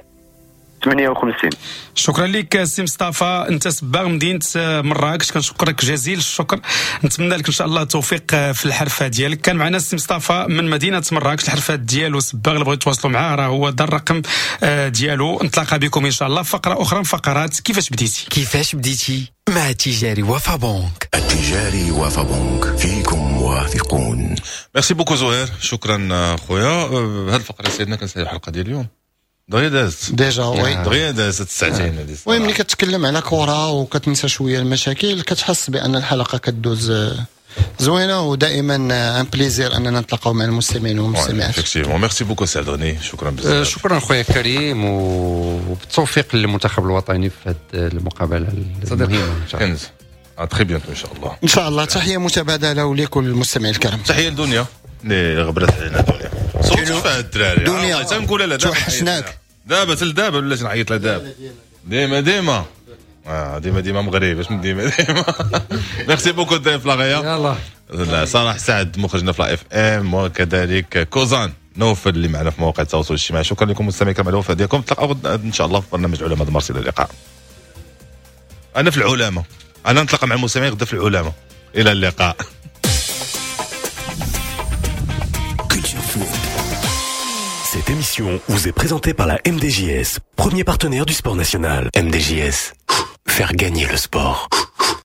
58. شكرا لك سي مصطفى، انت صباغ مدينه مراكش، كنشكرك جزيل الشكر، نتمنى لك ان شاء الله التوفيق في الحرفه ديالك. كان معنا السي مصطفى من مدينه مراكش، الحرفات ديالو صباغ اللي بغيتوا يتواصلوا معاه راه هو دا الرقم ديالو. نتلاقى بكم ان شاء الله فقره اخرى من فقرات كيفاش بديتي مع التجاري وفا بنك. التجاري وفا بنك فيكم واثقون. ميرسي بوكو زهير، شكرا خويا. بهذه الفقره سيدنا كنسالي الحلقه ديال اليوم دغيا دازت دغيا دازت الساعتين هذه. المهم ملي كتكلم على كره وكتنسى شويه المشاكل كتحس بان الحلقه كدوز زوينه، ودائما ان بليزير اننا نتلاقاو مع المستمعين والمستمعات. افكتيفون ميرسي بوكو سعدوني، شكرا بزاف. شكرا خويا كريم، وبالتوفيق للمنتخب الوطني في هذه المقابله المهمه. كنز تري بيانتو ان شاء الله. ان شاء الله. تحيه متبادله ولكل المستمعين الكرام. تحيه لدنيا اللي غبرت علينا. دنيا فيها الدراري دنيا تنقول لها توحشناك دابا ولات نعيط لها ديما مغرب باش من ديما ميرسي بوكو ضيف لاغيا. يلا صراحه سعد مخرجنا في لا اف ام، وكذلك كوزان نوفل اللي معنا في مواقع التواصل الاجتماعي. شكرا لكم مستمعينا الكرام على الوفاء ديالكم. تلقاو ان شاء الله في برنامج علماء المرسي. الى اللقاء. انا في العلماء، انا نتلاقى مع المستمعين غدا في العلماء. الى اللقاء. Cette émission vous est présentée par la MDJS, premier partenaire du sport national. MDJS, faire gagner le sport.